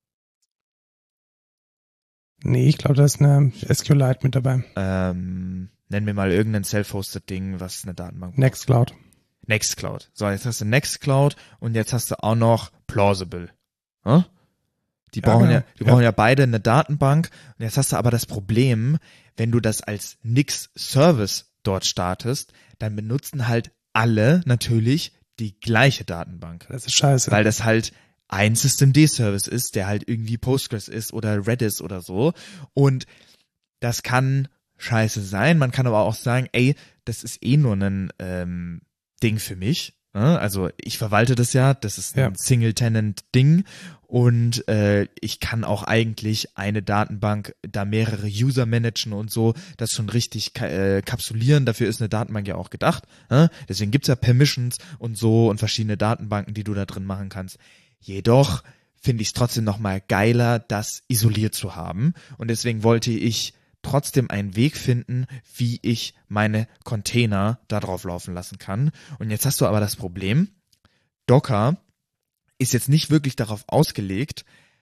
Nee, ich glaube, da ist eine SQLite mit dabei. Ähm, nenn mir mal irgendein self-hosted Ding, was eine Datenbank braucht. Nextcloud. Nextcloud. So, jetzt hast du Nextcloud und jetzt hast du auch noch Plausible. Hm? Die Ja, brauchen genau. ja, die Ja. brauchen ja beide eine Datenbank. Und jetzt hast du aber das Problem, wenn du das als Nix-Service dort startest, dann benutzen halt alle natürlich die gleiche Datenbank. Das ist scheiße. Weil das halt ein Systemd-Service ist, der halt irgendwie Postgres ist oder Redis oder so. Und das kann scheiße sein. Man kann aber auch sagen, ey, das ist eh nur ein ähm, Ding für mich. Ne? Also ich verwalte das ja, das ist ein Ja. Single-Tenant-Ding und äh, ich kann auch eigentlich eine Datenbank, da mehrere User managen und so, das schon richtig ka äh, kapsulieren. Dafür ist eine Datenbank ja auch gedacht. Ne? Deswegen gibt's ja Permissions und so und verschiedene Datenbanken, die du da drin machen kannst. Jedoch finde ich es trotzdem nochmal geiler, das isoliert zu haben. Und deswegen wollte ich trotzdem einen Weg finden, wie ich meine Container da drauf laufen lassen kann. Und jetzt hast du aber das Problem, Docker ist jetzt nicht wirklich darauf ausgelegt,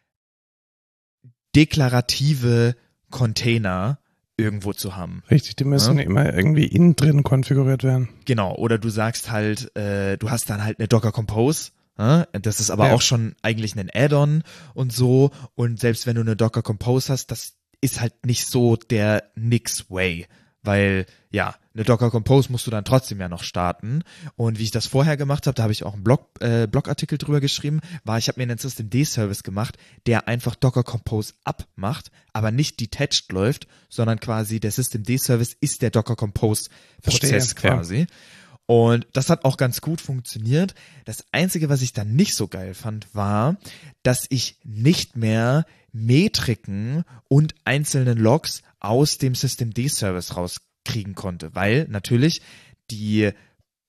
deklarative Container irgendwo zu haben. Richtig, die müssen Ja. immer irgendwie innen drin konfiguriert werden. Genau, oder du sagst halt, äh, du hast dann halt eine Docker Compose, äh, das ist aber Ja. auch schon eigentlich ein Add-on und so, und selbst wenn du eine Docker Compose hast, das ist halt nicht so der Nix-Way, weil, ja, eine Docker Compose musst du dann trotzdem ja noch starten, und wie ich das vorher gemacht habe, da habe ich auch einen Blog, äh, Blogartikel drüber geschrieben, war, ich habe mir einen Systemd-Service gemacht, der einfach Docker Compose abmacht, aber nicht detached läuft, sondern quasi der Systemd-Service ist der Docker Compose Prozess Verstehe, ja. quasi. Und das hat auch ganz gut funktioniert. Das Einzige, was ich dann nicht so geil fand, war, dass ich nicht mehr Metriken und einzelne Logs aus dem Systemd-Service rauskriegen konnte, weil natürlich die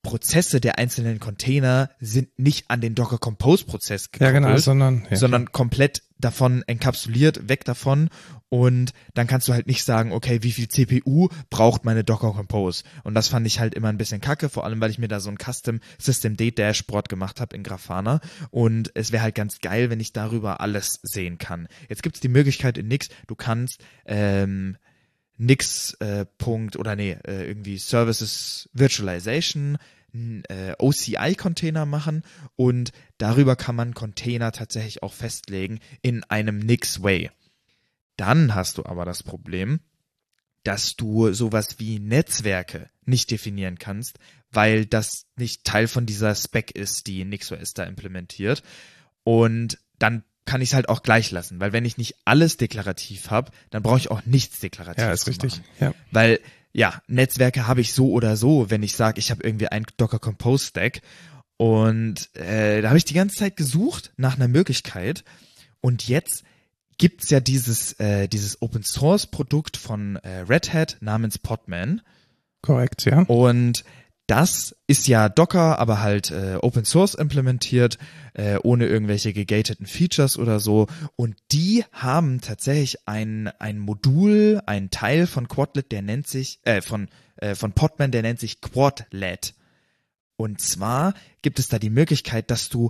Prozesse der einzelnen Container sind nicht an den Docker Compose Prozess gekoppelt, ja, genau, sondern, ja, sondern komplett davon enkapsuliert, weg davon. Und dann kannst du halt nicht sagen, okay, wie viel C P U braucht meine Docker Compose? Und das fand ich halt immer ein bisschen kacke, vor allem, weil ich mir da so ein Custom Systemd Dashboard gemacht habe in Grafana. Und es wäre halt ganz geil, wenn ich darüber alles sehen kann. Jetzt gibt es die Möglichkeit in Nix, du kannst ähm, Nix äh, Punkt oder nee, äh, irgendwie Services Virtualization, äh, O C I-Container machen und darüber kann man Container tatsächlich auch festlegen in einem Nix-Way. Dann hast du aber das Problem, dass du sowas wie Netzwerke nicht definieren kannst, weil das nicht Teil von dieser Spec ist, die NixOS da implementiert. Und dann kann ich es halt auch gleich lassen, weil wenn ich nicht alles deklarativ habe, dann brauche ich auch nichts deklarativ ja, ist zu richtig. machen. Ja. Weil, ja, Netzwerke habe ich so oder so, wenn ich sage, ich habe irgendwie ein Docker Compose Stack und äh, da habe ich die ganze Zeit gesucht nach einer Möglichkeit und jetzt gibt's ja dieses äh, dieses Open Source Produkt von äh, Red Hat namens Podman. Korrekt, ja. Und das ist ja Docker, aber halt äh, Open Source implementiert, äh, ohne irgendwelche gegateten Features oder so. Und die haben tatsächlich ein ein Modul, ein Teil von Quadlet, der nennt sich äh, von äh, von Podman, der nennt sich Quadlet. Und zwar gibt es da die Möglichkeit, dass du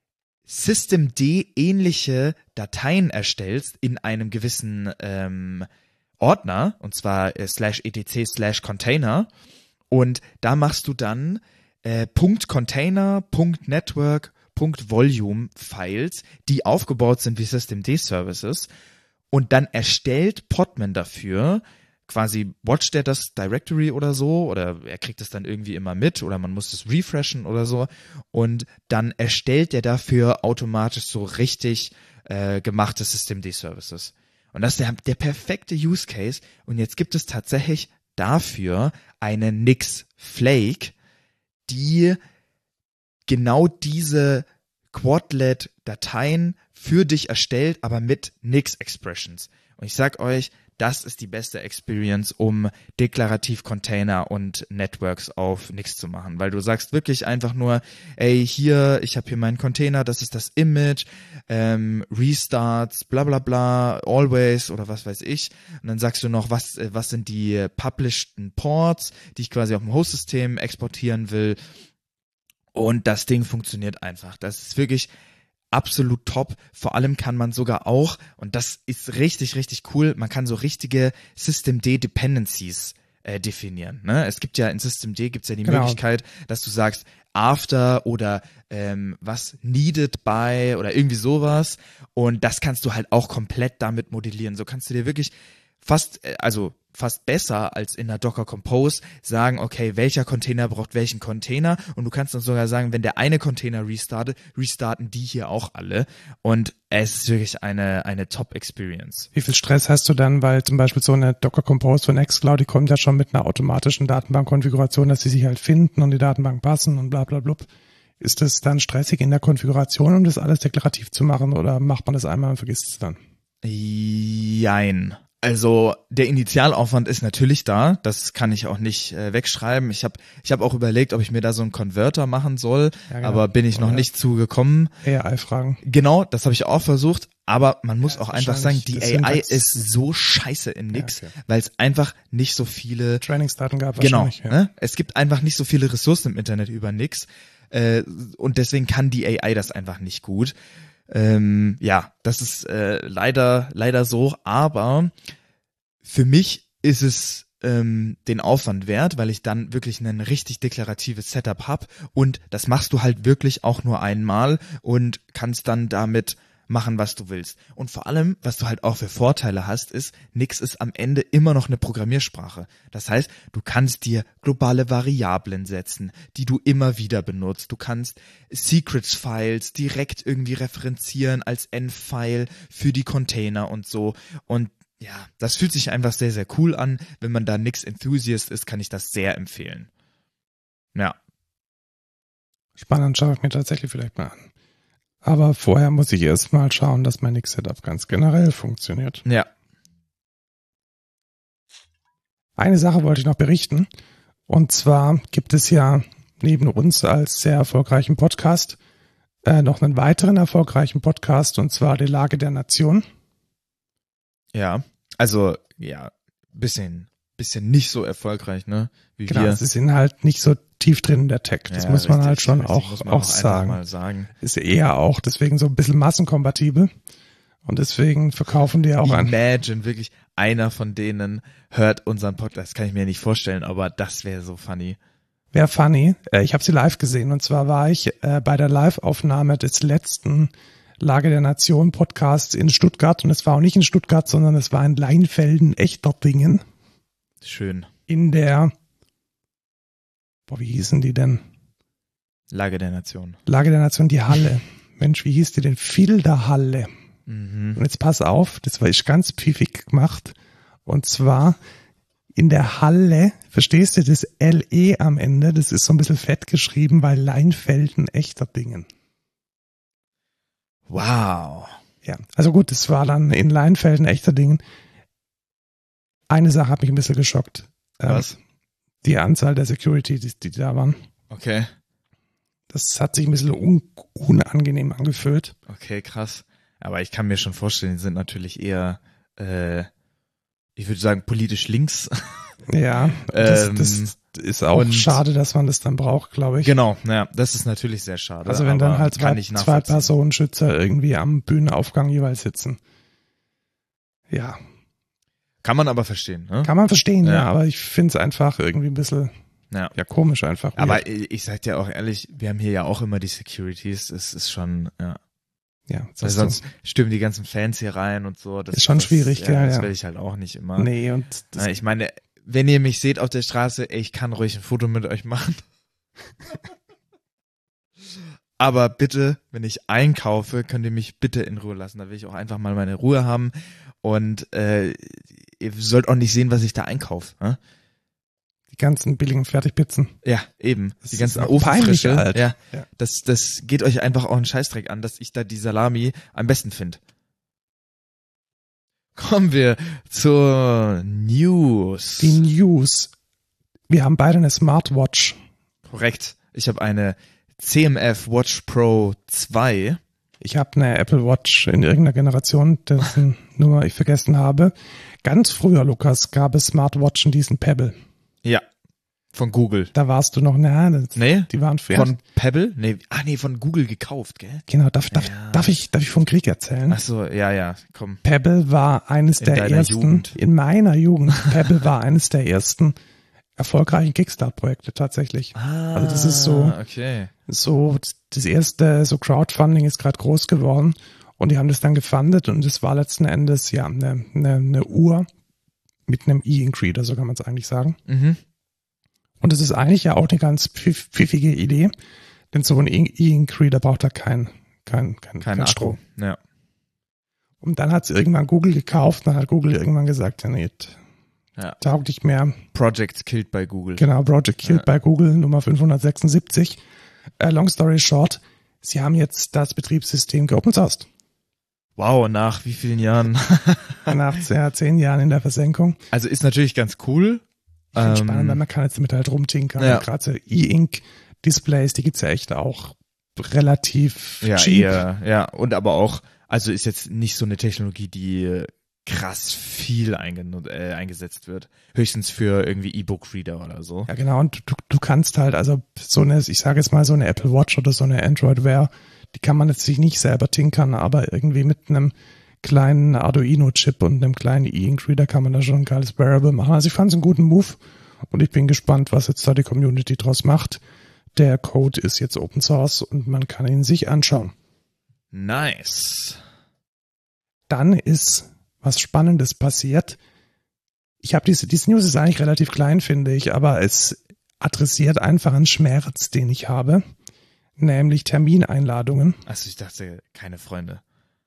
Systemd-ähnliche Dateien erstellst in einem gewissen ähm, Ordner, und zwar äh, slash etc slash container. Und da machst du dann äh, .container, .network, .volume Files, die aufgebaut sind wie Systemd-Services. Und dann erstellt Podman dafür, quasi watcht er das Directory oder so, oder er kriegt es dann irgendwie immer mit, oder man muss es refreshen oder so. Und dann erstellt er dafür automatisch so richtig äh, gemachte Systemd-Services. Und das ist der, der perfekte Use Case. Und jetzt gibt es tatsächlich dafür eine Nix Flake, die genau diese Quadlet-Dateien für dich erstellt, aber mit Nix Expressions. Und ich sag euch, das ist die beste Experience, um deklarativ Container und Networks auf Nix zu machen, weil du sagst wirklich einfach nur, ey, hier, ich habe hier meinen Container, das ist das Image, ähm, Restarts, bla bla bla, always oder was weiß ich. Und dann sagst du noch, was was sind die publisheden Ports, die ich quasi auf dem Host-System exportieren will. Und das Ding funktioniert einfach. Das ist wirklich absolut top. Vor allem kann man sogar auch, und das ist richtig, richtig cool, man kann so richtige Systemd-Dependencies äh, definieren. Ne? Es gibt ja in Systemd gibt's ja die genau. Möglichkeit, dass du sagst, after oder ähm, was needed by oder irgendwie sowas. Und das kannst du halt auch komplett damit modellieren. So kannst du dir wirklich fast, also fast besser als in der Docker Compose sagen, okay, welcher Container braucht welchen Container, und du kannst dann sogar sagen, wenn der eine Container restartet, restarten die hier auch alle, und es ist wirklich eine eine Top-Experience. Wie viel Stress hast du dann, weil zum Beispiel so eine Docker Compose von Nextcloud, die kommt ja schon mit einer automatischen Datenbankkonfiguration, dass sie sich halt finden und die Datenbank passen und bla bla bla. Ist das dann stressig in der Konfiguration, um das alles deklarativ zu machen, oder macht man das einmal und vergisst es dann? Jein. Also der Initialaufwand ist natürlich da, das kann ich auch nicht äh, wegschreiben. Ich habe ich hab auch überlegt, ob ich mir da so einen Converter machen soll, ja, genau. Aber bin ich noch Oder nicht zugekommen. A I-Fragen. Genau, das habe ich auch versucht, aber man muss ja, auch einfach sagen, die A I ist, ist so scheiße in Nix, ja, okay. weil es einfach nicht so viele Trainingsdaten gab. Genau, ja. ne? Es gibt einfach nicht so viele Ressourcen im Internet über Nix, äh, und deswegen kann die A I das einfach nicht gut. Ähm, ja, das ist äh, leider leider so, aber für mich ist es ähm, den Aufwand wert, weil ich dann wirklich ein richtig deklaratives Setup habe, und das machst du halt wirklich auch nur einmal und kannst dann damit machen, was du willst. Und vor allem, was du halt auch für Vorteile hast, ist, Nix ist am Ende immer noch eine Programmiersprache. Das heißt, du kannst dir globale Variablen setzen, die du immer wieder benutzt. Du kannst Secrets-Files direkt irgendwie referenzieren als Env-File für die Container und so. Und ja, das fühlt sich einfach sehr, sehr cool an. Wenn man da Nix Enthusiast ist, kann ich das sehr empfehlen. Ja. Spannend, schaue ich mir tatsächlich vielleicht mal an. Aber vorher muss ich erst mal schauen, dass mein Nix-Setup ganz generell funktioniert. Ja. Eine Sache wollte ich noch berichten. Und zwar gibt es ja neben uns als sehr erfolgreichen Podcast äh, noch einen weiteren erfolgreichen Podcast, und zwar die Lage der Nation. Ja, also ja, bisschen, bisschen nicht so erfolgreich, ne? Wie Genau, wir. sie sind halt nicht so tief drin in der Tech. Das Ja, muss man richtig, halt schon richtig, auch, muss man auch einfach sagen. Mal sagen. Ist eher auch deswegen so ein bisschen massenkompatibel. Und deswegen verkaufen die auch an. Imagine, wirklich einer von denen hört unseren Podcast. Kann ich mir nicht vorstellen, aber das wäre so funny. Wäre funny. Äh, ich habe sie live gesehen, und zwar war ich äh, bei der Live-Aufnahme des letzten Lage der Nation Podcasts in Stuttgart, und es war auch nicht in Stuttgart, sondern es war in Leinfelden, Echterdingen. Schön. In der, boah, wie hießen die denn? Lage der Nation. Lage der Nation, die Halle. Mensch, wie hieß die denn? Filderhalle. Mhm. Und jetzt pass auf, das war ich ganz pfiffig gemacht. Und zwar in der Halle, verstehst du, das L E am Ende, das ist so ein bisschen fett geschrieben, weil Leinfelden, Echterdingen. Wow. Ja, also gut, das war dann in Leinfelden, Echterdingen. Eine Sache hat mich ein bisschen geschockt. Was? Ähm, die Anzahl der Security, die, die da waren. Okay. Das hat sich ein bisschen un unangenehm angefühlt. Okay, krass. Aber ich kann mir schon vorstellen, die sind natürlich eher, äh, ich würde sagen, politisch links. Ja, das, Ähm, das ist auch und- schade, dass man das dann braucht, glaube ich. Genau, ja, das ist natürlich sehr schade. Also wenn aber dann halt kann zwei, ich zwei nachvollziehen. Personenschützer irgendwie am Bühnenaufgang jeweils sitzen. Ja, Kann man aber verstehen, ne? kann man verstehen, ja, Ja. aber ich finde es einfach irgendwie ein bisschen, Ja. ja, komisch einfach. Aber weird. ich, ich sag dir auch ehrlich, wir haben hier ja auch immer die Securities. Es ist schon, ja. ja, Weil das sonst stürmen die ganzen Fans hier rein und so. Das Ist schon das, schwierig, ja. ja, Das ja. will ich halt auch nicht immer. nee, und das, Ja, ich meine, wenn ihr mich seht auf der Straße, ey, ich kann ruhig ein Foto mit euch machen. Aber bitte, wenn ich einkaufe, könnt ihr mich bitte in Ruhe lassen. Da will ich auch einfach mal meine Ruhe haben. Und äh, ihr sollt auch nicht sehen, was ich da einkaufe. Ne? die ganzen billigen Fertigpizzen. Ja, eben. Das Die ist ganzen auch peinlich Ofenfrische. halt. Ja, Ja. Das, das geht euch einfach auch einen Scheißdreck an, dass ich da die Salami am besten finde. Kommen wir zur News. Die News. Wir haben beide eine Smartwatch. Korrekt. Ich habe eine C M F Watch Pro zwei. Ich habe eine Apple Watch in irgendeiner Generation, dessen Nummer ich vergessen habe. Ganz früher, Lukas, gab es Smartwatchen, die hießen Pebble. Ja. Von Google. Da warst du noch, na, das, Nee? die waren für. Von Pebble? Nee, ah nee, von Google gekauft, gell? Genau, darf, darf, Ja. darf ich, darf ich vom Krieg erzählen? Ach so, ja, ja, komm. Pebble war eines In der deiner ersten, Jugend. in meiner Jugend, Pebble war eines der ersten erfolgreichen Kickstart-Projekte tatsächlich. Ah, Also das ist so- okay. So, das erste, so Crowdfunding ist gerade groß geworden, und die haben das dann gefundet, und es war letzten Endes ja eine, eine, eine Uhr mit einem E-Ink-Reader, so kann man es eigentlich sagen. Mhm. Und das ist eigentlich ja auch eine ganz pfiff, pfiffige Idee, denn so ein E-Ink-Reader braucht da kein, kein, kein, Kein kein Akku. Strom. Ja. Und dann hat es irgendwann Google gekauft, dann hat Google irgendwann gesagt, ja nee, Ja. taugt nicht mehr. Project killed by Google. Genau, Project Killed Ja. bei Google, Nummer fünfhundertsechsundsiebzig. Äh, long story short, sie haben jetzt das Betriebssystem geopen sourced. Wow, nach wie vielen Jahren? Nach ja, zehn Jahren in der Versenkung. Also ist natürlich ganz cool. Ich finde Ähm, spannend, weil man kann jetzt damit halt rumtinkern. ja. Gerade so E-Ink-Displays, die gibt's ja echt auch relativ Ja, cheap. eher, ja, und aber auch, also ist jetzt nicht so eine Technologie, die äh, krass viel eingen äh, eingesetzt wird. Höchstens für irgendwie E-Book-Reader oder so. Ja, genau. Und du, du kannst halt, also so eine, ich sage jetzt mal so eine Apple Watch oder so eine Android Wear, die kann man jetzt sich nicht selber tinkern, aber irgendwie mit einem kleinen Arduino-Chip und einem kleinen E-Ink-Reader kann man da schon ein geiles Wearable machen. Also ich fand es einen guten Move, und ich bin gespannt, was jetzt da die Community draus macht. Der Code ist jetzt Open Source und man kann ihn sich anschauen. Nice. Dann ist was Spannendes passiert. Ich habe diese, diese News ist eigentlich relativ klein, finde ich, aber es adressiert einfach einen Schmerz, den ich habe, nämlich Termineinladungen. Also ich dachte, keine Freunde.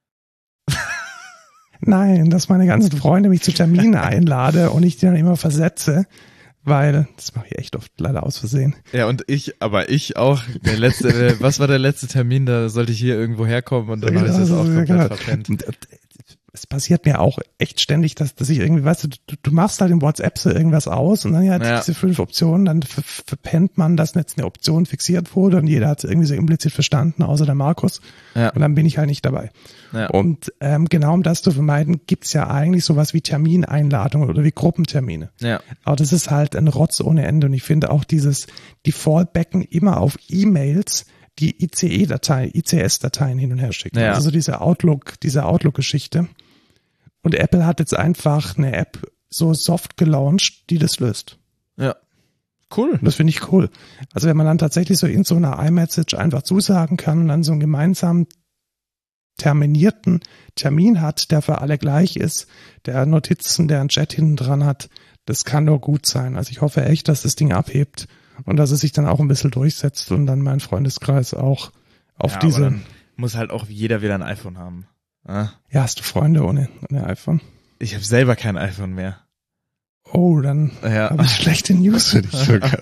Nein, dass meine ganzen Freunde mich zu Terminen einlade und ich die dann immer versetze, weil, das mache ich echt oft leider aus Versehen. Ja, und ich, aber ich auch. Der letzte, was war der letzte Termin? Da sollte ich hier irgendwo herkommen und dann habe ich das auch komplett Genau. verpennt. Und, äh, es passiert mir auch echt ständig, dass, dass ich irgendwie, weißt du, du, du machst halt in WhatsApp so irgendwas aus und dann ja, Ja. diese fünf Optionen, dann ver verpennt man, dass jetzt eine Option fixiert wurde und jeder hat es irgendwie so implizit verstanden, außer der Markus. Ja. Und dann bin ich halt nicht dabei. Ja. Und ähm, genau um das zu vermeiden, gibt's ja eigentlich sowas wie Termineinladungen oder wie Gruppentermine. Ja. Aber das ist halt ein Rotz ohne Ende und ich finde auch dieses Default-Backen immer auf E-Mails, die I C E-Datei, I C S-Dateien hin und her schicken. Ja. Also so diese Outlook, diese Outlook-Geschichte. Und Apple hat jetzt einfach eine App so soft gelauncht, die das löst. Ja. Cool. Und das finde ich cool. Also wenn man dann tatsächlich so in so einer iMessage einfach zusagen kann und dann so einen gemeinsamen terminierten Termin hat, der für alle gleich ist, der Notizen, der einen Chat hinten dran hat, das kann nur gut sein. Also ich hoffe echt, dass das Ding abhebt und dass es sich dann auch ein bisschen durchsetzt und dann mein Freundeskreis auch auf ja, diese... aber dann muss halt auch jeder wieder ein iPhone haben. Ja, ja, hast du Freunde ohne, ohne iPhone? ich habe selber kein iPhone mehr. Oh, dann Ja. habe ich schlechte News für dich sogar.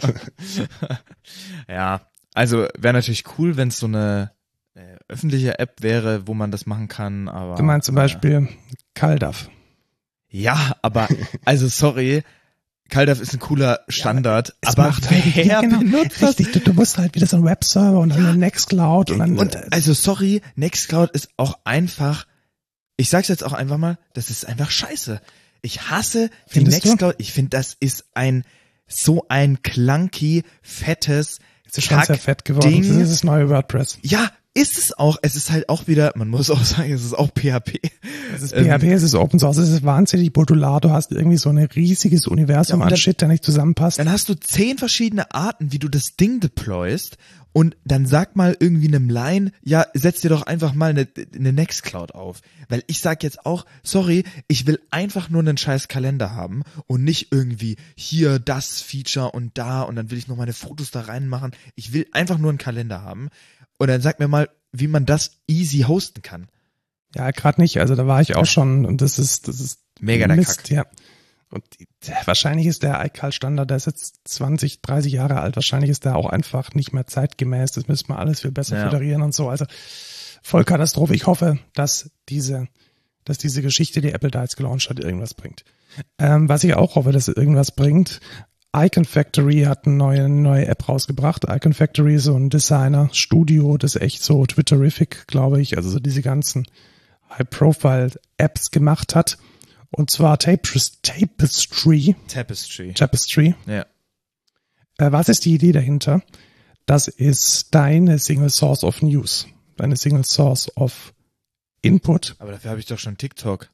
Ja, also wäre natürlich cool, wenn es so eine äh, öffentliche App wäre, wo man das machen kann, aber... Du meinst zum Beispiel CalDAV. Ja, aber, also sorry, CalDAV ist ein cooler Standard, Es aber macht halt, wer ja, genau, benutzt das? richtig, du, du musst halt wieder so einen Webserver und dann eine Nextcloud und dann... Und äh, also sorry, Nextcloud ist auch einfach, ich sag's jetzt auch einfach mal, das ist einfach scheiße. Ich hasse die Findest du? Nextcloud. Ich finde, das ist ein so ein clunky, fettes es ist schon sehr fett geworden. Ding. Das ist das neue WordPress. Ja, ist es auch. Es ist halt auch wieder, man muss auch sagen, es ist auch P H P. Es ist Ähm, P H P, es ist Open Source, es ist wahnsinnig modular. Du hast irgendwie so ein riesiges Universum Ja, und an dann- Shit, der nicht zusammenpasst. Dann hast du zehn verschiedene Arten, wie du das Ding deployst und dann sag mal irgendwie einem Line, ja, setz dir doch einfach mal eine, eine Nextcloud auf. Weil ich sag jetzt auch, sorry, ich will einfach nur einen scheiß Kalender haben und nicht irgendwie hier das Feature und da und dann will ich noch meine Fotos da reinmachen. Ich will einfach nur einen Kalender haben und dann sag mir mal, wie man das easy hosten kann. Ja, gerade nicht. Also da war ich auch schon und das ist, das ist Mega der Mist, Kack. ja. Und die, wahrscheinlich ist der iCal-Standard, der ist jetzt zwanzig, dreißig Jahre alt, wahrscheinlich ist der auch einfach nicht mehr zeitgemäß. Das müsste man alles viel besser Ja. föderieren und so. Also voll Katastrophe. Ich hoffe, dass diese, dass diese Geschichte, die Apple da jetzt gelauncht hat, irgendwas bringt. Ähm, was ich auch hoffe, dass es irgendwas bringt. Icon Factory hat eine neue, neue App rausgebracht. Icon Factory ist so ein Designer-Studio, das echt so Twitterific, glaube ich, also so diese ganzen High-Profile-Apps gemacht hat. Und zwar Tapestry, Tapestry, Tapestry. Tapestry. Ja. Äh, was ist die Idee dahinter? Das ist deine Single Source of News, deine Single Source of Input. Aber dafür habe ich doch schon TikTok.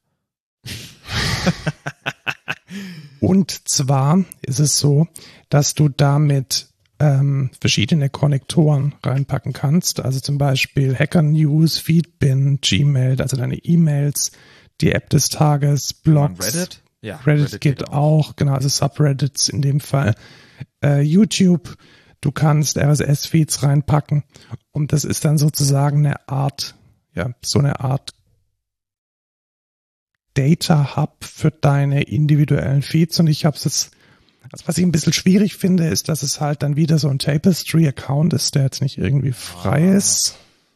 Und zwar ist es so, dass du damit ähm, verschiedene Konnektoren reinpacken kannst. Also zum Beispiel Hacker News, Feedbin, Gmail, also deine E-Mails, die App des Tages, Blogs. Reddit? Ja. Reddit, Reddit geht auch. auch, genau, also Subreddits in dem Fall. Äh, YouTube, du kannst R S S-Feeds reinpacken und das ist dann sozusagen eine Art, ja, so eine Art Data Hub für deine individuellen Feeds und ich habe es jetzt, also was ich ein bisschen schwierig finde, ist, dass es halt dann wieder so ein Tapestry-Account ist, der jetzt nicht irgendwie frei ist.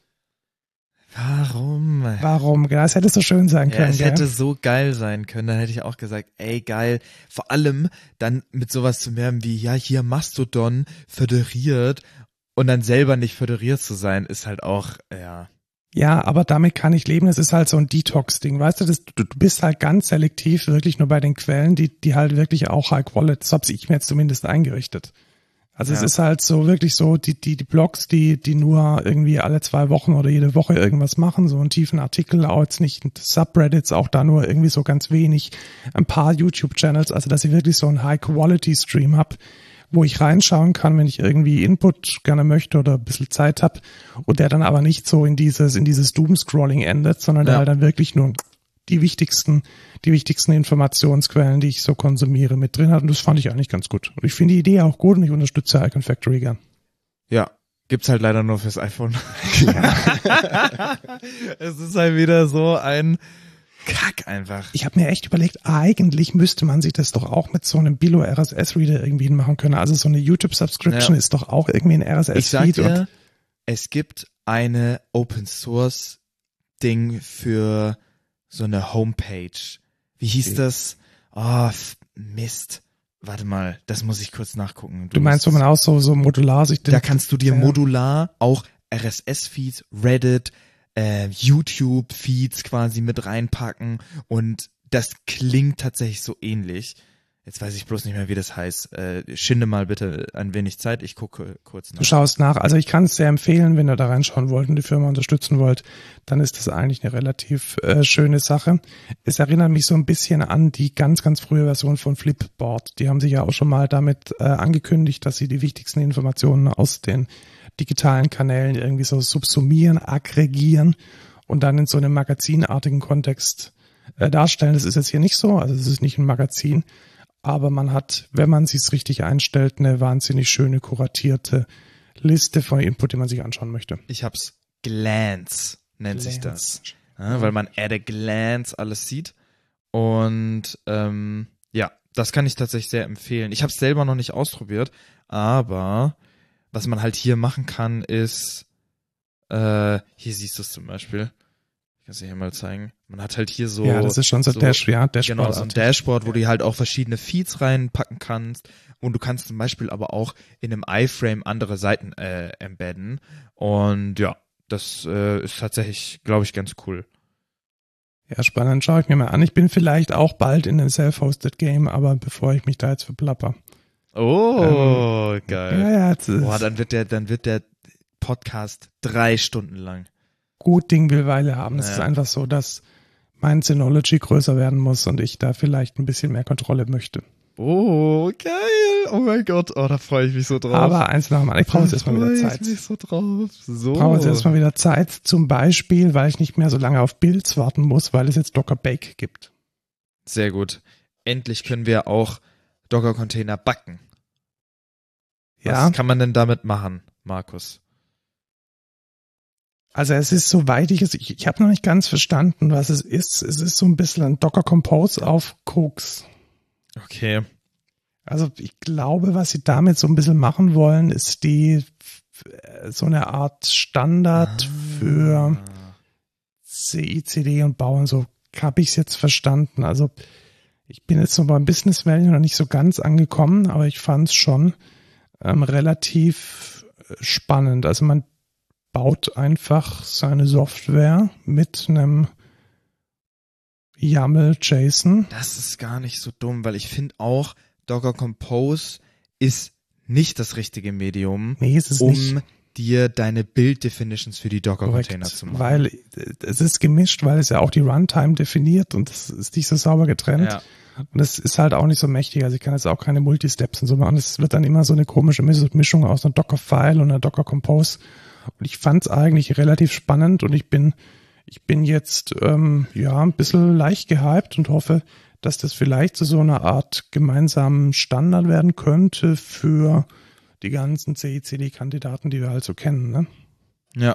Warum? Warum? Genau, es hätte so schön sein Ja, können. es gell? hätte so geil sein können, dann hätte ich auch gesagt, ey geil, vor allem dann mit sowas zu merken wie, ja hier Mastodon föderiert und dann selber nicht föderiert zu sein, ist halt auch, ja. Ja, aber damit kann ich leben. Es ist halt so ein Detox-Ding, weißt du, das, du, du bist halt ganz selektiv wirklich nur bei den Quellen, die, die halt wirklich auch High Quality, so habe ich mir jetzt zumindest eingerichtet. Also Ja. es ist halt so wirklich so, die, die, die Blogs, die, die nur irgendwie alle zwei Wochen oder jede Woche irgendwas machen, so einen tiefen Artikel, auch jetzt nicht Subreddits, auch da nur irgendwie so ganz wenig, ein paar YouTube-Channels, also dass ich wirklich so einen High-Quality-Stream habe, wo ich reinschauen kann, wenn ich irgendwie Input gerne möchte oder ein bisschen Zeit habe und der dann aber nicht so in dieses, in dieses Doom-Scrolling endet, sondern der Ja. halt dann wirklich nur die wichtigsten, die wichtigsten Informationsquellen, die ich so konsumiere, mit drin hat und das fand ich eigentlich ganz gut. Und ich finde die Idee auch gut und ich unterstütze Icon Factory gern. Ja, gibt's halt leider nur fürs iPhone. Es ist halt wieder so ein Kack einfach. Ich habe mir echt überlegt, eigentlich müsste man sich das doch auch mit so einem Bilo R S S-Reader irgendwie machen können. Also so eine YouTube-Subscription Ja. ist doch auch irgendwie ein R S Ich sag S-Feed. dir, es gibt eine Open Source Ding für so eine Homepage. Wie hieß Okay. das? Ah, oh, Mist. Warte mal, das muss ich kurz nachgucken. Du meinst, wo man auch so, so modular sich Da kannst du dir ja. modular auch R S S-Feeds, Reddit, äh, YouTube-Feeds quasi mit reinpacken und das klingt tatsächlich so ähnlich. Jetzt weiß ich bloß nicht mehr, wie das heißt. Äh, schinde mal bitte ein wenig Zeit, ich gucke kurz nach. Du schaust nach. Also ich kann es sehr empfehlen, wenn ihr da reinschauen wollt und die Firma unterstützen wollt, dann ist das eigentlich eine relativ äh, schöne Sache. Es erinnert mich so ein bisschen an die ganz, ganz frühe Version von Flipboard. Die haben sich ja auch schon mal damit äh, angekündigt, dass sie die wichtigsten Informationen aus den digitalen Kanälen irgendwie so subsumieren, aggregieren und dann in so einem magazinartigen Kontext äh, darstellen. Das ist jetzt hier nicht so, also es ist nicht ein Magazin, aber man hat, wenn man sich's richtig einstellt, eine wahnsinnig schöne kuratierte Liste von Input, die man sich anschauen möchte. Ich hab's. Glance nennt Glance. sich das. Ja, weil man at a glance alles sieht. Und ähm, ja, das kann ich tatsächlich sehr empfehlen. Ich habe es selber noch nicht ausprobiert, aber was man halt hier machen kann, ist, äh, hier siehst du es zum Beispiel. Ich kann es dir hier mal zeigen. Man hat halt hier so. Ja, das ist schon so, so Dash, ja, Dashboard. Genau, so ein Dashboard, wo ja. du halt auch verschiedene Feeds reinpacken kannst. Und du kannst zum Beispiel aber auch in einem iFrame andere Seiten äh, embedden. Und ja, das äh, ist tatsächlich, glaube ich, ganz cool. Ja, spannend. Schaue ich mir mal an. Ich bin vielleicht auch bald in einem Self-Hosted Game, aber bevor ich mich da jetzt verplapper. Oh, ähm, geil. Ja, ja, jetzt Boah, dann wird der, dann wird der Podcast drei Stunden lang. Gut Ding will Weile haben. Es Ja. ist einfach so, dass mein Synology größer werden muss und ich da vielleicht ein bisschen mehr Kontrolle möchte. Oh, geil. Oh mein Gott. Oh, da freue ich mich so drauf. Aber eins nach dem anderen. Ich brauche jetzt erstmal wieder Zeit. Da freue ich mich so drauf. So. Ich brauche jetzt erstmal wieder Zeit. Zum Beispiel, weil ich nicht mehr so lange auf Builds warten muss, weil es jetzt Docker Bake gibt. Sehr gut. Endlich können wir auch Docker-Container backen. Was Ja. kann man denn damit machen, Markus? Also es ist, soweit ich es, ich, ich habe noch nicht ganz verstanden, was es ist. Es ist so ein bisschen ein Docker Compose auf Koks. Okay. Also ich glaube, was sie damit so ein bisschen machen wollen, ist die so eine Art Standard ah. für C I C D und Bau und so. Habe ich es jetzt verstanden. Also ich bin jetzt noch beim Business Value noch nicht so ganz angekommen, aber ich fand es schon ähm, relativ spannend. Also man baut einfach seine Software mit einem YAML-JSON. Das ist gar nicht so dumm, weil ich finde auch, Docker Compose ist nicht das richtige Medium, nee, es ist um nicht. dir deine Build-Definitions für die Docker-Container Korrekt, zu machen. weil es ist gemischt, weil es ja auch die Runtime definiert und es ist nicht so sauber getrennt. Ja. Und es ist halt auch nicht so mächtig. Also ich kann jetzt auch keine Multisteps und so machen. Es wird dann immer so eine komische Mischung aus einer Docker-File und einer Docker-Compose. Und ich fand es eigentlich relativ spannend und ich bin, ich bin jetzt ähm, ja ein bisschen leicht gehypt und hoffe, dass das vielleicht zu so einer Art gemeinsamen Standard werden könnte für die ganzen C I C D-Kandidaten, die wir halt so kennen, ne? Ja.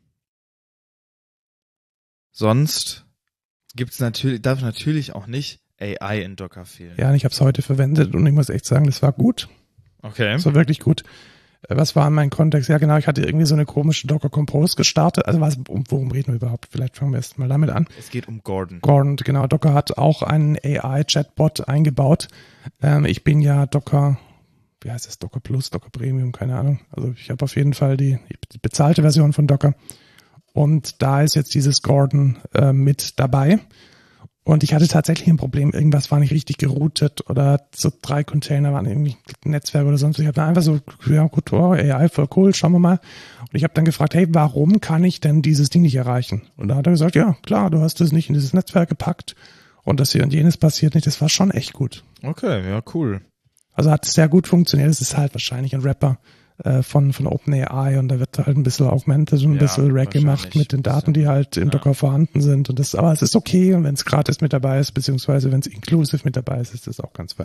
Sonst gibt's natürlich, darf natürlich auch nicht A I in Docker fehlen. Ja, und ich habe es heute verwendet und ich muss echt sagen, das war gut. Okay. Das war wirklich gut. Was war in meinem Kontext? Ja, genau, ich hatte irgendwie so eine komische Docker Compose gestartet. Also was, um, worum reden wir überhaupt? Vielleicht fangen wir erst mal damit an. Es geht um Gordon. Gordon, genau. Docker hat auch einen A I-Chatbot eingebaut. Ähm, ich bin ja Docker, wie heißt das? Docker Plus, Docker Premium, keine Ahnung. Also ich habe auf jeden Fall die, die bezahlte Version von Docker. Und da ist jetzt dieses Gordon äh, mit dabei. Und ich hatte tatsächlich ein Problem, irgendwas war nicht richtig geroutet oder so drei Container waren irgendwie Netzwerk oder sonst. Ich habe dann einfach so, ja gut, oh, A I, voll cool, schauen wir mal. Und ich habe dann gefragt, hey, warum kann ich denn dieses Ding nicht erreichen? Und da hat er gesagt, ja, klar, du hast es nicht in dieses Netzwerk gepackt und das hier und jenes passiert nicht. Das war schon echt gut. Okay, ja, cool. Also hat sehr gut funktioniert. Es ist halt wahrscheinlich ein Rapper äh, von von OpenAI und da wird halt ein bisschen augmented und ein Ja, bisschen Rack gemacht mit den Daten, die halt in Ja. Docker vorhanden sind. Und das, aber es ist okay und wenn es gratis mit dabei ist, beziehungsweise wenn es inclusive mit dabei ist, ist das auch ganz fein.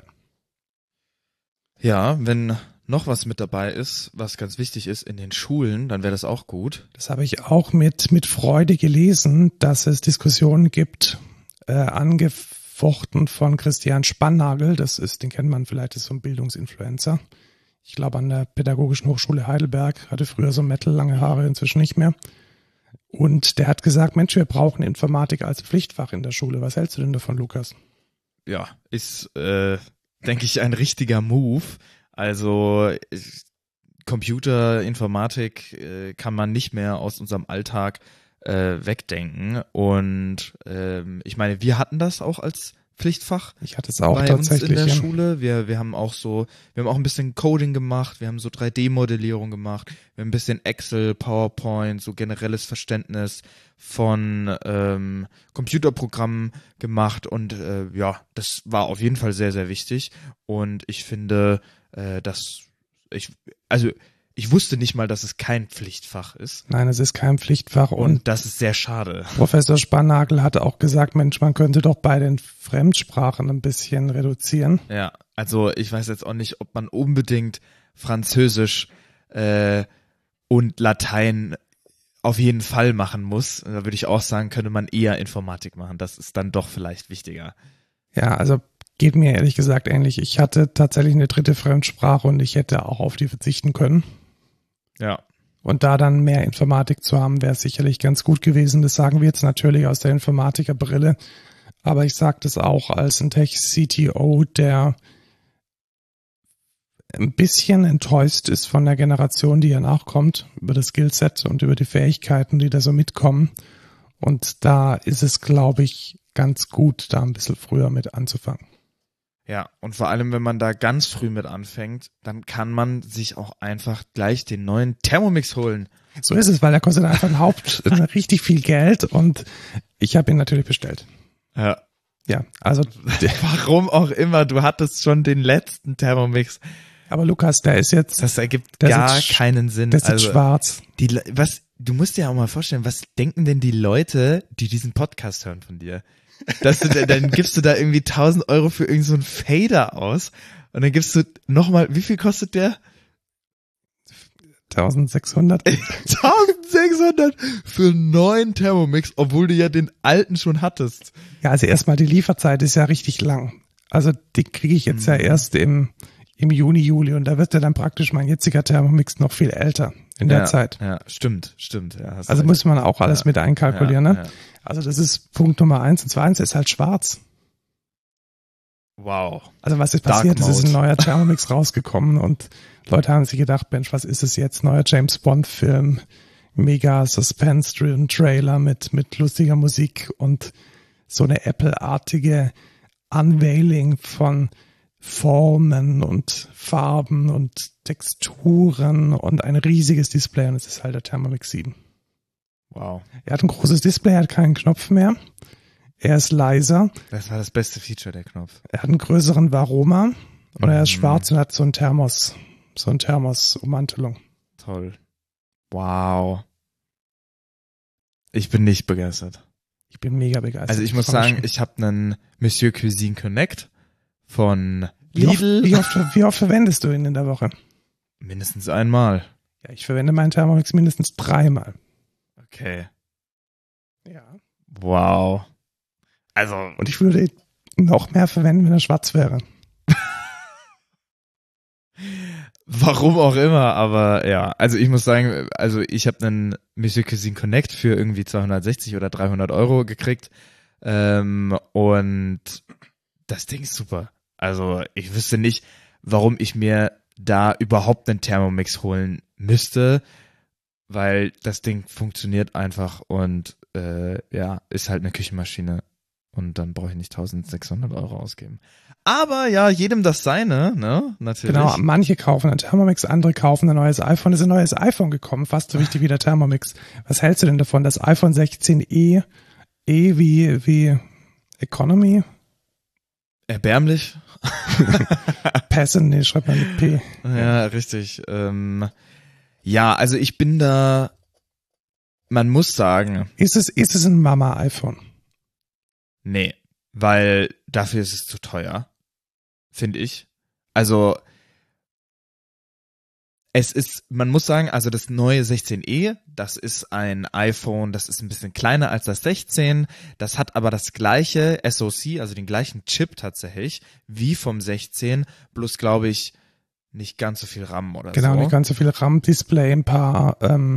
Ja, wenn noch was mit dabei ist, was ganz wichtig ist in den Schulen, dann wäre das auch gut. Das habe ich auch mit mit Freude gelesen, dass es Diskussionen gibt, äh, angefochten von Christian Spannagel. Das ist, den kennt man vielleicht, das ist so ein Bildungsinfluencer. Ich glaube, an der Pädagogischen Hochschule Heidelberg, hatte früher so Metal, lange Haare, inzwischen nicht mehr. Und der hat gesagt, Mensch, wir brauchen Informatik als Pflichtfach in der Schule. Was hältst du denn davon, Lukas? Ja, ist, äh, denke ich, ein richtiger Move. Also ich, Computer, Informatik äh, kann man nicht mehr aus unserem Alltag äh, wegdenken. Und ähm, ich meine, wir hatten das auch als Pflichtfach. Ich hatte es auch bei tatsächlich uns in der ja. Schule. Wir wir haben auch so, wir haben auch ein bisschen Coding gemacht, wir haben so drei D-Modellierung gemacht, wir haben ein bisschen Excel, PowerPoint, so generelles Verständnis von ähm, Computerprogrammen gemacht und äh, ja, das war auf jeden Fall sehr, sehr wichtig und ich finde, äh, dass ich, also ich wusste nicht mal, dass es kein Pflichtfach ist. Nein, es ist kein Pflichtfach. Und, Und das ist sehr schade. Professor Spannagel hatte auch gesagt, Mensch, man könnte doch bei den Fremdsprachen ein bisschen reduzieren. Ja, also ich weiß jetzt auch nicht, ob man unbedingt Französisch äh, und Latein auf jeden Fall machen muss. Da würde ich auch sagen, könnte man eher Informatik machen. Das ist dann doch vielleicht wichtiger. Ja, also geht mir ehrlich gesagt ähnlich. Ich hatte tatsächlich eine dritte Fremdsprache und ich hätte auch auf die verzichten können. Ja. Und da dann mehr Informatik zu haben, wäre sicherlich ganz gut gewesen. Das sagen wir jetzt natürlich aus der Informatikerbrille. Aber ich sage das auch als ein Tech-C T O, der ein bisschen enttäuscht ist von der Generation, die hier nachkommt, über das Skillset und über die Fähigkeiten, die da so mitkommen. Und da ist es, glaube ich, ganz gut, da ein bisschen früher mit anzufangen. Ja, und vor allem, wenn man da ganz früh mit anfängt, dann kann man sich auch einfach gleich den neuen Thermomix holen. So ist es, weil der kostet einfach ein Haupt richtig viel Geld und ich habe ihn natürlich bestellt. Ja. Ja, also warum auch immer, du hattest schon den letzten Thermomix. Aber Lukas, der ist jetzt, das ergibt gar ist, keinen Sinn. Der ist also, schwarz. Die, was, du musst dir ja auch mal vorstellen, was denken denn die Leute, die diesen Podcast hören von dir? Dass du, dann gibst du da irgendwie tausend Euro für irgend so einen Fader aus und dann gibst du nochmal, wie viel kostet der? eintausendsechshundert. eintausendsechshundert für einen neuen Thermomix, obwohl du ja den alten schon hattest. Ja, also erstmal die Lieferzeit ist ja richtig lang. Also die kriege ich jetzt mhm. ja erst im, im Juni, Juli und da wird ja dann praktisch mein jetziger Thermomix noch viel älter in der ja, Zeit. Ja, stimmt, stimmt. Ja, also recht. muss man auch alles ja, mit einkalkulieren, ja, ne? Ja. Also das ist Punkt Nummer eins und zweitens ist halt schwarz. Wow. Also was ist passiert? Es ist ein neuer Thermomix rausgekommen und Leute haben sich gedacht, Mensch, was ist es jetzt? Neuer James Bond Film, mega Suspense-driven Trailer mit, mit lustiger Musik und so eine Apple-artige Unveiling von Formen und Farben und Texturen und ein riesiges Display und es ist halt der Thermomix sieben. Wow. Er hat ein großes Display, er hat keinen Knopf mehr. Er ist leiser. Das war das beste Feature, der Knopf. Er hat einen größeren Varoma und mm. er ist schwarz und hat so ein Thermos, so ein Thermos-Ummantelung. Toll. Wow. Ich bin nicht begeistert. Ich bin mega begeistert. Also ich muss sagen, ich habe einen Monsieur Cuisine Connect von Lidl. Wie oft, wie oft, wie oft verwendest du ihn in der Woche? Mindestens einmal. Ja, ich verwende meinen Thermomix mindestens dreimal. Okay. Ja. Wow. Also. Und ich würde ihn noch mehr verwenden, wenn er schwarz wäre. Warum auch immer, aber ja. Also ich muss sagen, also ich habe einen Monsieur Cuisine Connect für irgendwie zweihundertsechzig oder dreihundert Euro gekriegt. Ähm, und das Ding ist super. Also ich wüsste nicht, warum ich mir da überhaupt einen Thermomix holen müsste, weil das Ding funktioniert einfach und äh, ja, ist halt eine Küchenmaschine und dann brauche ich nicht eintausendsechshundert Euro ausgeben. Aber ja, jedem das seine, ne, natürlich. Genau, manche kaufen einen Thermomix, andere kaufen ein neues iPhone. Es ist ein neues iPhone gekommen, fast so wichtig wie der Thermomix. Was hältst du denn davon? Das iPhone sechzehn e, E wie, wie Economy? Erbärmlich. Passen, nee, schreibt man mit P. Ja, richtig. Ähm, ja, also ich bin da, man muss sagen. Ist es, ist es ein Mama-iPhone? Nee, weil dafür ist es zu teuer, finde ich. Also es ist, man muss sagen, also das neue sechzehn e, das ist ein iPhone, das ist ein bisschen kleiner als das sechzehn, das hat aber das gleiche S O C, also den gleichen Chip tatsächlich, wie vom sechzehn, bloß glaube ich nicht ganz so viel RAM oder genau, so. Genau, nicht ganz so viel RAM, Display, ein paar ähm,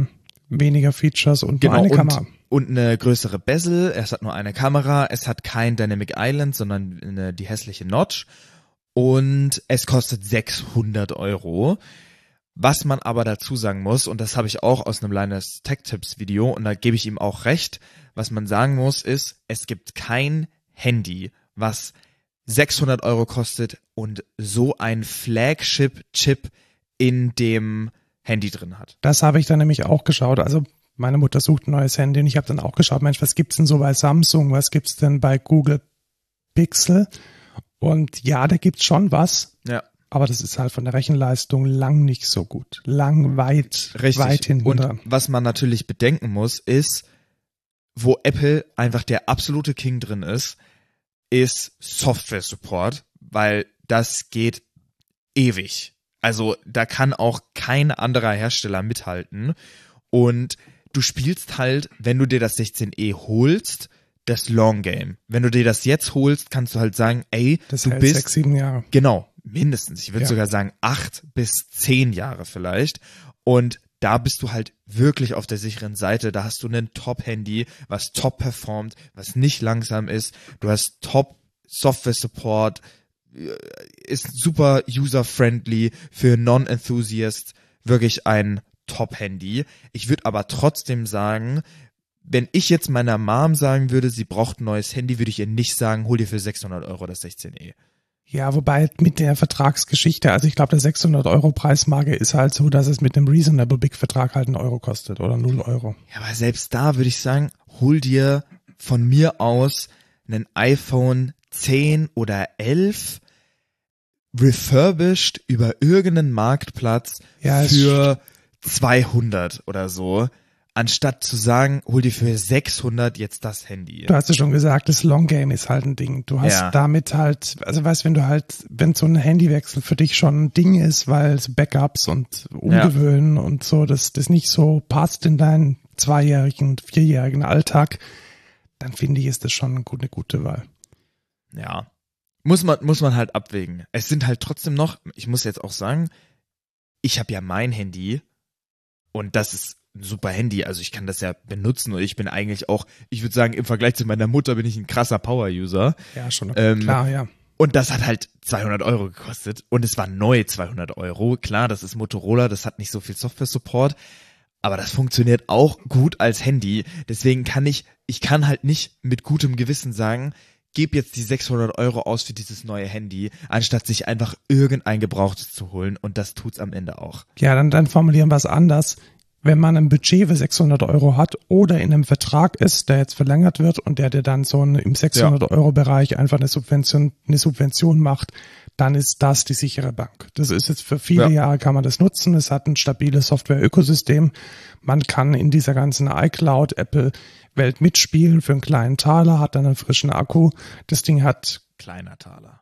weniger Features und Genau, nur eine und, Kamera. Und eine größere Bezel, es hat nur eine Kamera, es hat kein Dynamic Island, sondern eine, die hässliche Notch und es kostet sechshundert Euro. Was man aber dazu sagen muss, und das habe ich auch aus einem Linus Tech Tips Video und da gebe ich ihm auch recht, was man sagen muss ist, es gibt kein Handy, was sechshundert Euro kostet und so ein Flagship-Chip in dem Handy drin hat. Das habe ich dann nämlich auch geschaut. Also meine Mutter sucht ein neues Handy und ich habe dann auch geschaut, Mensch, was gibt's denn so bei Samsung, was gibt's denn bei Google Pixel? Und ja, da gibt's schon was, Ja. aber das ist halt von der Rechenleistung lang nicht so gut. Lang, weit, Richtig. weit hinten Und dran. was man natürlich bedenken muss, ist, wo Apple einfach der absolute King drin ist, ist Software-Support, weil das geht ewig. Also da kann auch kein anderer Hersteller mithalten. Und du spielst halt, wenn du dir das sechzehn E holst, das Long Game. Wenn du dir das jetzt holst, kannst du halt sagen, ey, Das du hält bist sechs, sieben Jahre. genau, mindestens. Ich würde Ja. sogar sagen acht bis zehn Jahre vielleicht. Und da bist du halt wirklich auf der sicheren Seite. Da hast du ein Top-Handy, was top performt, was nicht langsam ist. Du hast Top-Software-Support, ist super user-friendly für Non-Enthusiasts. Wirklich ein Top-Handy. Ich würde aber trotzdem sagen, wenn ich jetzt meiner Mom sagen würde, sie braucht ein neues Handy, würde ich ihr nicht sagen, hol dir für sechshundert Euro das sechzehn E. Ja, wobei mit der Vertragsgeschichte, also ich glaube, der sechshundert Euro Preismarke ist halt so, dass es mit einem Reasonable Big Vertrag halt einen Euro kostet oder null Euro. Ja, aber selbst da würde ich sagen, hol dir von mir aus einen iPhone zehn oder elf refurbished über irgendeinen Marktplatz Ja, es für zweihundert oder so, anstatt zu sagen, hol dir für sechshundert jetzt das Handy. Du hast ja schon gesagt, das Long Game ist halt ein Ding. Du hast Ja. damit halt, also weißt, wenn du halt, wenn so ein Handywechsel für dich schon ein Ding ist, weil es Backups und Umgewöhnen und so, dass das nicht so passt in deinen zweijährigen und vierjährigen Alltag, dann finde ich, ist das schon eine gute, eine gute Wahl. Ja. Muss man, muss man halt abwägen. Es sind halt trotzdem noch, ich muss jetzt auch sagen, ich habe ja mein Handy und das ist ein super Handy, also ich kann das ja benutzen und ich bin eigentlich auch, ich würde sagen, im Vergleich zu meiner Mutter bin ich ein krasser Power-User. Ja, schon Ähm, klar, ja. Und das hat halt zweihundert Euro gekostet und es war neu zweihundert Euro. Klar, das ist Motorola, das hat nicht so viel Software-Support, aber das funktioniert auch gut als Handy. Deswegen kann ich, ich kann halt nicht mit gutem Gewissen sagen, gib jetzt die sechshundert Euro aus für dieses neue Handy, anstatt sich einfach irgendein Gebrauchtes zu holen und das tut's am Ende auch. Ja, dann, dann formulieren wir es anders. Wenn man ein Budget für sechshundert Euro hat oder in einem Vertrag ist, der jetzt verlängert wird und der dir dann so ein, im sechshundert Euro Bereich einfach eine Subvention, eine Subvention macht, dann ist das die sichere Bank. Das ist jetzt für viele Ja. Jahre kann man das nutzen. Es hat ein stabiles Software-Ökosystem. Man kann in dieser ganzen iCloud, Apple-Welt mitspielen für einen kleinen Taler, hat dann einen frischen Akku. Das Ding hat Kleiner Taler.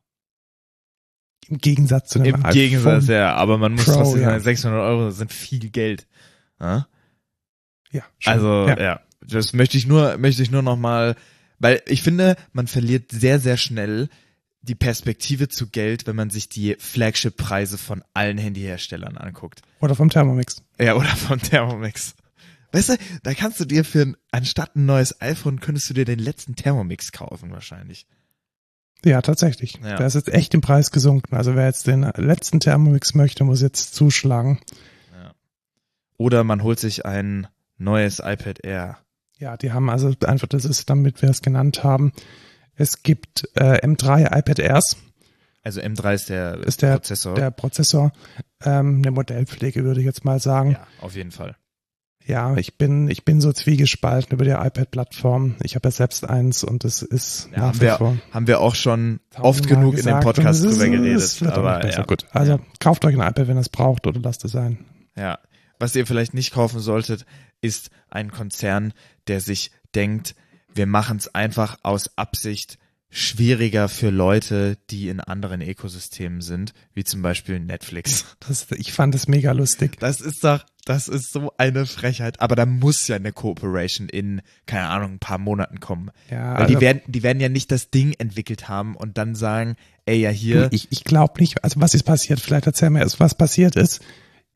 im Gegensatz zu einem Im iPhone, Gegensatz, ja, aber man muss Pro, trotzdem ja. sagen, sechshundert Euro sind viel Geld. Ja? ja, schon, Also, ja. ja. das möchte ich nur, möchte ich nur noch mal, weil ich finde, man verliert sehr, sehr schnell die Perspektive zu Geld, wenn man sich die Flagship-Preise von allen Handyherstellern anguckt. Oder vom Thermomix. Ja, oder von Thermomix. Weißt du, da kannst du dir für ein, anstatt ein neues iPhone, könntest du dir den letzten Thermomix kaufen wahrscheinlich. Ja, tatsächlich. Ja. Der ist jetzt echt im Preis gesunken. Also wer jetzt den letzten Thermomix möchte, muss jetzt zuschlagen. Ja. Oder man holt sich ein neues iPad Air. Ja, die haben also einfach, das ist, damit wir es genannt haben, es gibt äh, M drei iPad Airs, Also M drei ist der ist der Prozessor. der Prozessor, ähm, eine Modellpflege würde ich jetzt mal sagen. Ja, auf jeden Fall. Ja, ich bin ich bin so zwiegespalten über die iPad-Plattform. Ich habe ja selbst eins und es ist Ja, nach haben, wie wir, vor haben wir auch schon oft tausendmal genug in dem gesagt Podcast und es ist- drüber es geredet. wird auch Aber nicht besser. ja. Gut, also kauft euch ein iPad, wenn ihr es braucht, oder lasst es sein. Ja, was ihr vielleicht nicht kaufen solltet, ist ein Konzern, der sich denkt, wir machen es einfach aus Absicht schwieriger für Leute, die in anderen Ökosystemen sind, wie zum Beispiel Netflix. Das, ich fand es mega lustig. Das ist doch, das ist so eine Frechheit. Aber da muss ja eine Cooperation in, keine Ahnung, ein paar Monaten kommen. Ja, Weil also, die werden, die werden ja nicht das Ding entwickelt haben und dann sagen, ey, ja hier, ich, ich glaube nicht, also was ist passiert? Vielleicht erzähl mir erst, was passiert ist.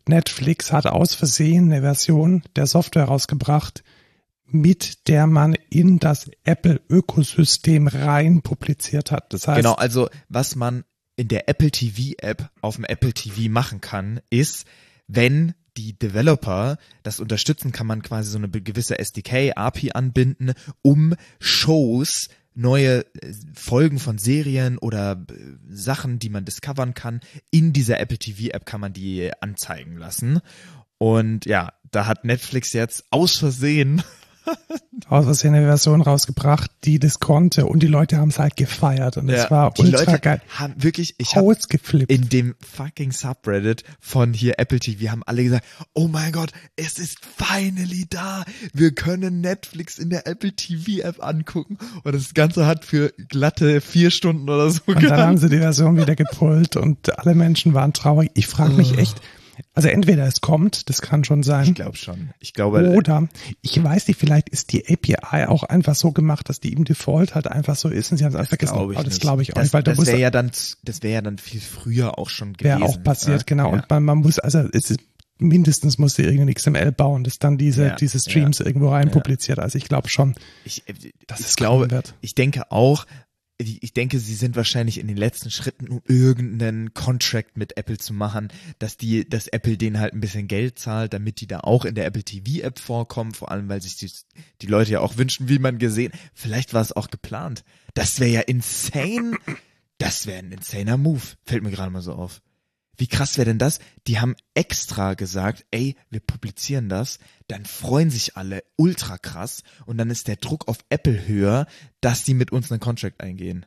Netflix hat aus Versehen eine Version der Software rausgebracht, mit der man in das Apple-Ökosystem rein publiziert hat. Das heißt, genau, also was man in der Apple T V-App auf dem Apple T V machen kann, ist, wenn die Developer das unterstützen, kann man quasi so eine gewisse S D K, A P I anbinden, um Shows, neue Folgen von Serien oder Sachen, die man discovern kann, in dieser Apple T V-App kann man die anzeigen lassen. Und ja, da hat Netflix jetzt aus Versehen aus Versehen eine Version rausgebracht, die das konnte, und die Leute haben es halt gefeiert und es ja, war die ultra Leute geil. Haben wirklich, ich habe ausgeflippt. In dem fucking Subreddit von hier Apple T V haben alle gesagt, oh mein Gott, es ist finally da. Wir können Netflix in der Apple T V-App angucken. Und das Ganze hat für glatte vier Stunden oder so Und dann haben sie die Version wieder gepullt und alle Menschen waren traurig. Ich frage mich echt, also entweder es kommt, das kann schon sein. Ich glaube schon. Ich glaube. Oder, ich weiß nicht, vielleicht ist die A P I auch einfach so gemacht, dass die im Default halt einfach so ist und sie haben es einfach vergessen. Glaub ich Aber das nicht. glaube ich auch das, nicht. Weil da das wäre ja dann, das wäre ja dann viel früher auch schon gewesen. Wäre auch passiert, äh? genau. Ja. Und man, man muss, also es ist, mindestens musste irgendein X M L bauen, das dann diese, Ja, diese Streams ja, irgendwo rein ja. publiziert. Also ich glaube schon, Ich, dass ich es glaube, kommen wird. ich denke auch, ich denke, sie sind wahrscheinlich in den letzten Schritten, um irgendeinen Contract mit Apple zu machen, dass die, dass Apple denen halt ein bisschen Geld zahlt, damit die da auch in der Apple T V-App vorkommen, vor allem, weil sich die, die Leute ja auch wünschen, wie man gesehen, vielleicht war es auch geplant. Das wäre ja insane, das wäre ein insaner Move, fällt mir gerade mal so auf. Wie krass wäre denn das? Die haben extra gesagt, ey, wir publizieren das, dann freuen sich alle ultra krass und dann ist der Druck auf Apple höher, dass die mit uns einen Contract eingehen.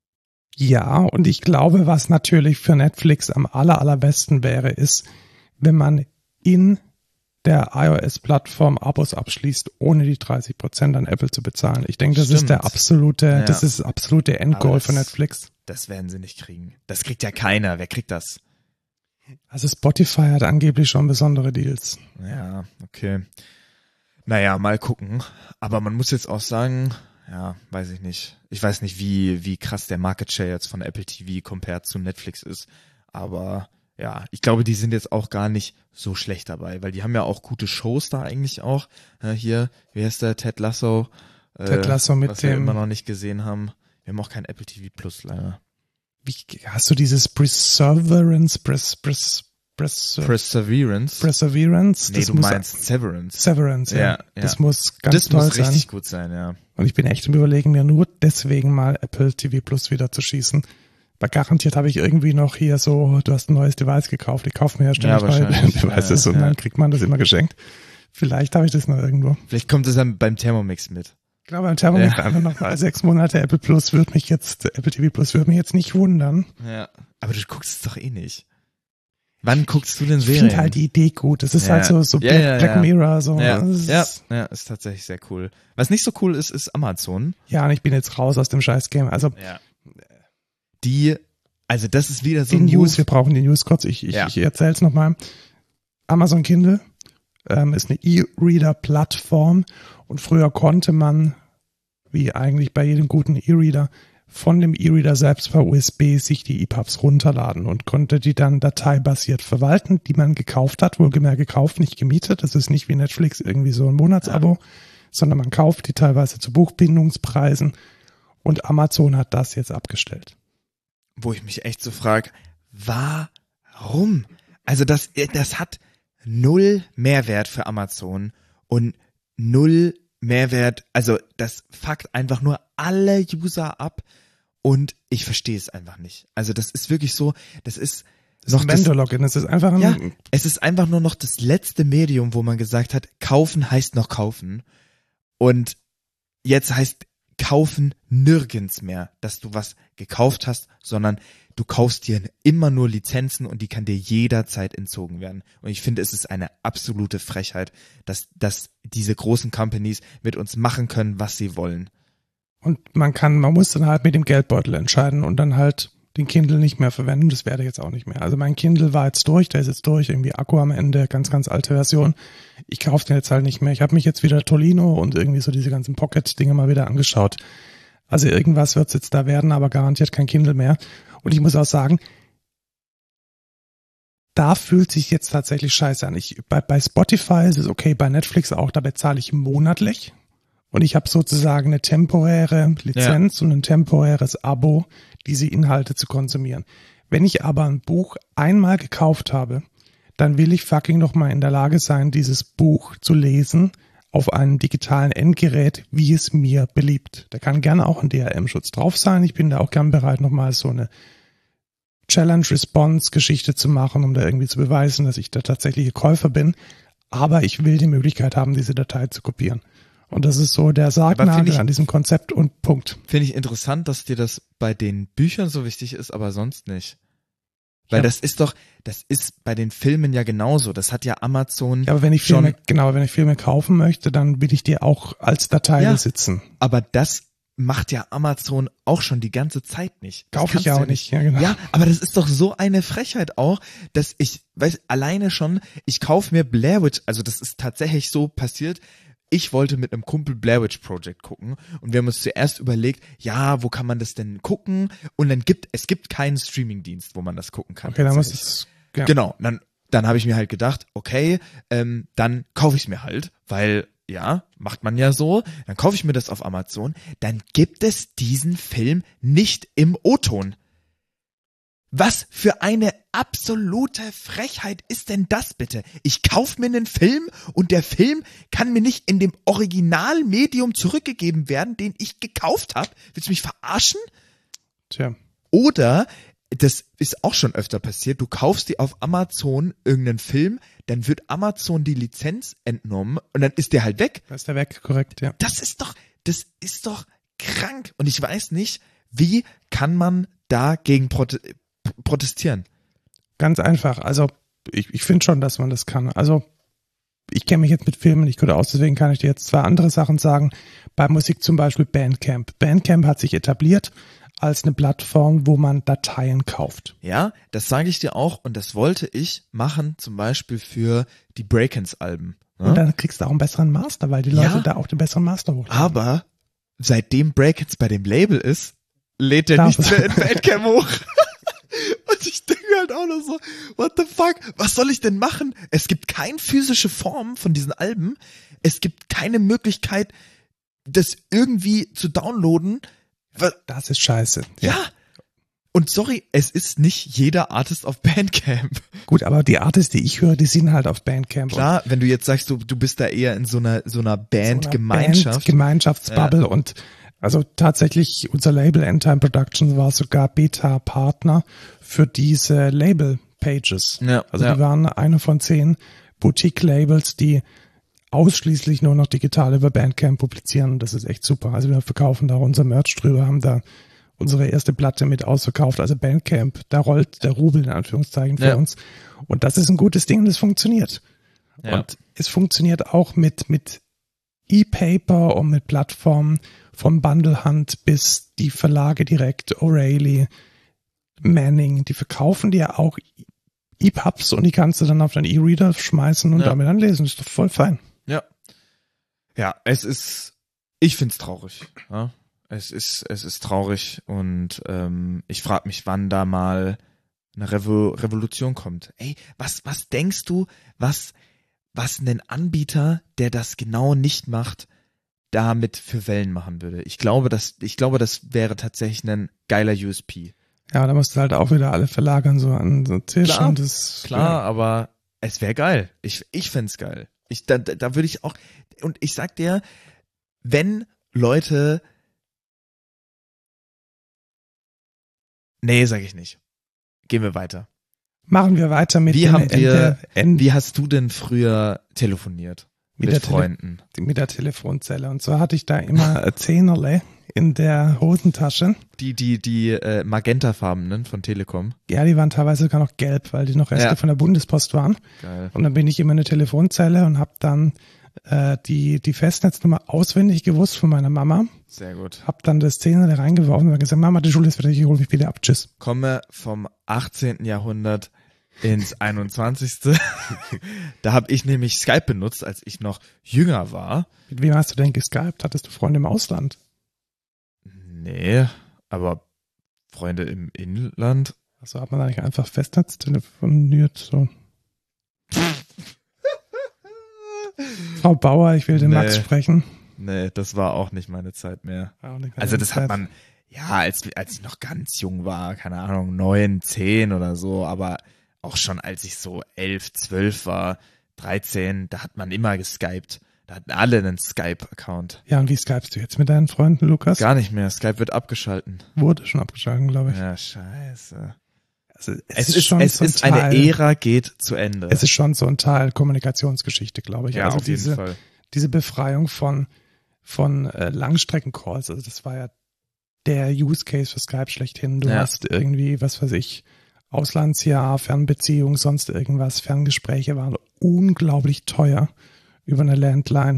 Ja, und ich glaube, was natürlich für Netflix am aller, allerbesten wäre, ist, wenn man in der iOS-Plattform Abos abschließt, ohne die dreißig Prozent an Apple zu bezahlen. Ich denke, das Stimmt. ist der absolute, Ja. das ist das absolute Endgoal das- für Netflix. Das werden sie nicht kriegen. Das kriegt ja keiner. Wer kriegt das? Also Spotify hat angeblich schon besondere Deals. Ja, okay. Naja, mal gucken. Aber man muss jetzt auch sagen, ja, weiß ich nicht. Ich weiß nicht, wie, wie krass der Market Share jetzt von Apple T V compared zu Netflix ist. Aber ja, ich glaube, die sind jetzt auch gar nicht so schlecht dabei, weil die haben ja auch gute Shows da eigentlich auch. Ja, hier, wie heißt der? Ted Lasso. Äh, Ted Lasso mit was wir dem- immer noch nicht gesehen haben. Wir haben auch kein Apple T V Plus leider. Wie, hast du dieses Perseverance, Pres, Pres, Pres, Perseverance? Perseverance? Nee, Das du muss, meinst Severance. Severance, ja. Ja, ja. Das muss ganz Das toll muss sein. richtig gut sein, ja. Und ich bin echt im Überlegen, mir nur deswegen mal Apple T V Plus wieder zu schießen. Weil garantiert habe ich irgendwie noch hier so, du hast ein neues Device gekauft, ich kaufe mir ja ständig Ja, neue wahrscheinlich. Devices Ja, und ja. dann kriegt man das immer geschenkt. Vielleicht habe ich das noch irgendwo. Vielleicht kommt es dann beim Thermomix mit. Ich glaube, beim Thermomix Ja. einfach noch mal sechs Monate Apple Plus würde mich jetzt, Apple T V Plus würde mich jetzt nicht wundern. Ja. Aber du guckst es doch eh nicht. Wann guckst du denn Ich Serien? finde halt die Idee gut. Es ist Ja. halt so, so Ja, Black, ja, Black ja. Mirror, so. Ja, Das ist- ja, ja, ist tatsächlich sehr cool. Was nicht so cool ist, ist Amazon. Ja, und ich bin jetzt raus aus dem Scheiß-Game. Also, Ja. Die, also das ist wieder so die ein News, Move. wir brauchen die News kurz. Ich, ich, Ja. ich erzähle es nochmal. Amazon Kindle ähm, ist eine E-Reader-Plattform und früher konnte man, wie eigentlich bei jedem guten E-Reader, von dem E-Reader selbst per U S B sich die E P U Bs runterladen und konnte die dann dateibasiert verwalten, die man gekauft hat, wohlgemerkt gekauft, nicht gemietet. Das ist nicht wie Netflix irgendwie so ein Monatsabo, sondern man kauft die teilweise zu Buchbindungspreisen und Amazon hat das jetzt abgestellt. Wo ich mich echt so frage, warum? Also das, das hat null Mehrwert für Amazon und null Mehrwert, also das fuckt einfach nur alle User ab und ich verstehe es einfach nicht. Also das ist wirklich so, das ist Das ist noch ein das, Vendor-Login, das ist einfach ein, ja, es ist einfach nur noch das letzte Medium, wo man gesagt hat, kaufen heißt noch kaufen und jetzt heißt kaufen nirgends mehr, dass du was gekauft hast, sondern du kaufst dir immer nur Lizenzen und die kann dir jederzeit entzogen werden. Und ich finde, es ist eine absolute Frechheit, dass, dass diese großen Companies mit uns machen können, was sie wollen. und man kann, man muss dann halt mit dem Geldbeutel entscheiden und dann halt den Kindle nicht mehr verwenden. Das werde ich jetzt auch nicht mehr. Also mein Kindle war jetzt durch, der ist jetzt durch, irgendwie Akku am Ende, ganz, ganz alte Version. Ich kaufe den jetzt halt nicht mehr. Ich habe mich jetzt wieder Tolino und irgendwie so diese ganzen Pocket-Dinge mal wieder angeschaut. Also irgendwas wird es jetzt da werden, aber garantiert kein Kindle mehr. Und ich muss auch sagen, da fühlt sich jetzt tatsächlich scheiße an. Ich, bei, bei Spotify ist es okay, bei Netflix auch, da bezahle ich monatlich. Und ich habe sozusagen eine temporäre Lizenz ja. und ein temporäres Abo, diese Inhalte zu konsumieren. Wenn ich aber ein Buch einmal gekauft habe, dann will ich fucking nochmal in der Lage sein, dieses Buch zu lesen auf einem digitalen Endgerät, wie es mir beliebt. Da kann gerne auch ein D R M-Schutz drauf sein. Ich bin da auch gern bereit, nochmal so eine Challenge-Response-Geschichte zu machen, um da irgendwie zu beweisen, dass ich der tatsächliche Käufer bin. Aber ich will die Möglichkeit haben, diese Datei zu kopieren. Und das ist so der Sargnagel ich, an diesem Konzept und Punkt. Finde ich interessant, dass dir das bei den Büchern so wichtig ist, aber sonst nicht. Weil ja. das ist doch, das ist bei den Filmen ja genauso. Das hat ja Amazon ja, aber wenn ich schon. Filme, genau, wenn ich Filme kaufen möchte, dann will ich die auch als Datei ja, besitzen. Aber das macht ja Amazon auch schon die ganze Zeit nicht. Kaufe ich ja auch nicht. nicht. Ja, genau. Ja, aber das ist doch so eine Frechheit auch, dass ich, weiß, alleine schon, ich kaufe mir Blair Witch, also das ist tatsächlich so passiert. Ich wollte mit einem Kumpel Blair Witch Project gucken und wir haben uns zuerst überlegt, ja, wo kann man das denn gucken? Und dann gibt, es gibt keinen Streamingdienst, wo man das gucken kann. Okay, dann muss es, ja. Genau, dann, dann habe ich mir halt gedacht, okay, ähm, dann kaufe ich es mir halt, weil ja, macht man ja so, dann kaufe ich mir das auf Amazon, dann gibt es diesen Film nicht im O-Ton. Was für eine absolute Frechheit ist denn das bitte? Ich kaufe mir einen Film und der Film kann mir nicht in dem Originalmedium zurückgegeben werden, den ich gekauft habe. Willst du mich verarschen? Tja. Oder, das ist auch schon öfter passiert, du kaufst dir auf Amazon irgendeinen Film, dann wird Amazon die Lizenz entnommen und dann ist der halt weg. Da ist der weg, korrekt, ja. Das ist doch, das ist doch krank. Und ich weiß nicht, wie kann man dagegen prote- protestieren? Ganz einfach. Also ich, ich finde schon, dass man das kann. Also ich kenne mich jetzt mit Filmen nicht gut aus, deswegen kann ich dir jetzt zwei andere Sachen sagen. Bei Musik zum Beispiel Bandcamp. Bandcamp hat sich etabliert als eine Plattform, wo man Dateien kauft. Ja, das sage ich dir auch und das wollte ich machen, zum Beispiel für die Breakins-Alben. Ne? Und dann kriegst du auch einen besseren Master, weil die Leute ja, da auch den besseren Master hochladen. Aber seitdem Breakins bei dem Label ist, lädt er nichts mehr in Bandcamp hoch. Und ich denke halt auch noch so, what the fuck, was soll ich denn machen? Es gibt keine physische Form von diesen Alben. Es gibt keine Möglichkeit, das irgendwie zu downloaden. Das ist scheiße. Ja. ja. Und sorry, es ist nicht jeder Artist auf Bandcamp. Gut, aber die Artists, die ich höre, die sind halt auf Bandcamp. Klar, wenn du jetzt sagst, du, du bist da eher in so einer, so einer Band-Gemeinschaft. Band, Gemeinschaftsbubble ja. Und also tatsächlich, unser Label Endtime Productions war sogar Beta-Partner für diese Label-Pages. Ja, also ja. die waren eine von zehn Boutique-Labels, die ausschließlich nur noch digital über Bandcamp publizieren. Und das ist echt super. Also wir verkaufen da unser Merch drüber, haben da unsere erste Platte mit ausverkauft. Also Bandcamp, da rollt der Rubel in Anführungszeichen für ja. uns. Und das ist ein gutes Ding und es funktioniert. Ja. Und es funktioniert auch mit, mit E-Paper und mit Plattformen vom Bundle Hunt bis die Verlage direkt, O'Reilly, Manning, die verkaufen dir auch E P U Bs und die kannst du dann auf deinen E-Reader schmeißen und ja. damit dann lesen. Das ist doch voll fein. Ja. Ja, es ist, ich find's traurig. Ja. Es ist, es ist traurig und ähm, ich frage mich, wann da mal eine Revo- Revolution kommt. Ey, was, was denkst du, was, was ein Anbieter, der das genau nicht macht, damit für Wellen machen würde? Ich glaube, das, ich glaube, das wäre tatsächlich ein geiler U S P. Ja, da musst du halt auch wieder alle verlagern, so an so Tisch klar, und das. Klar, ja. Aber es wäre geil. Ich, ich find's geil. Ich, da, da würde ich auch, und ich sag dir, wenn Leute, nee, sag ich nicht. Gehen wir weiter. Machen wir weiter mit wie den haben wir, Ende, Wie hast du denn früher telefoniert mit, mit Freunden? Tele- mit der Telefonzelle. Und zwar hatte ich da immer Zehnerle in der Hosentasche. Die, die, die äh, magentafarbenen von Telekom. Ja, die waren teilweise sogar noch gelb, weil die noch Reste ja. von der Bundespost waren. Geil. Und dann bin ich immer in eine Telefonzelle und habe dann äh, die, die Festnetznummer auswendig gewusst von meiner Mama. Sehr gut. Hab dann das Zehnerle reingeworfen und gesagt, Mama, die Schule ist fertig, ich hol mich wieder ab, tschüss. Komme vom achtzehnten Jahrhundert ins einundzwanzigste Da habe ich nämlich Skype benutzt, als ich noch jünger war. Mit wem hast du denn geskypt? Hattest du Freunde im Ausland? Nee, aber Freunde im Inland. Also hat man eigentlich einfach Festnetz telefoniert, so. Frau Bauer, ich will den Nee. Max sprechen. Nee, das war auch nicht meine Zeit mehr. Auch nicht mehr Also die das Zeit. hat man, ja, als, als ich noch ganz jung war, keine Ahnung, neun, zehn oder so, aber auch schon als ich so elf, zwölf war, dreizehn, da hat man immer geskypt. Da hatten alle einen Skype-Account. Ja, und wie skypst du jetzt mit deinen Freunden, Lukas? Gar nicht mehr, Skype wird abgeschalten. Wurde schon abgeschaltet, glaube ich. Ja, scheiße. Also es, Es ist ist, schon es so ein ist eine Teil, Ära geht zu Ende. Es ist schon so ein Teil Kommunikationsgeschichte, glaube ich. ja, also auf jeden diese, Fall. diese Befreiung von, von äh, Langstreckencalls, also das war ja der Use Case für Skype schlechthin. Du Ja. hast irgendwie, was weiß ich, Auslandsjahr, Fernbeziehung, sonst irgendwas, Ferngespräche waren unglaublich teuer über eine Landline.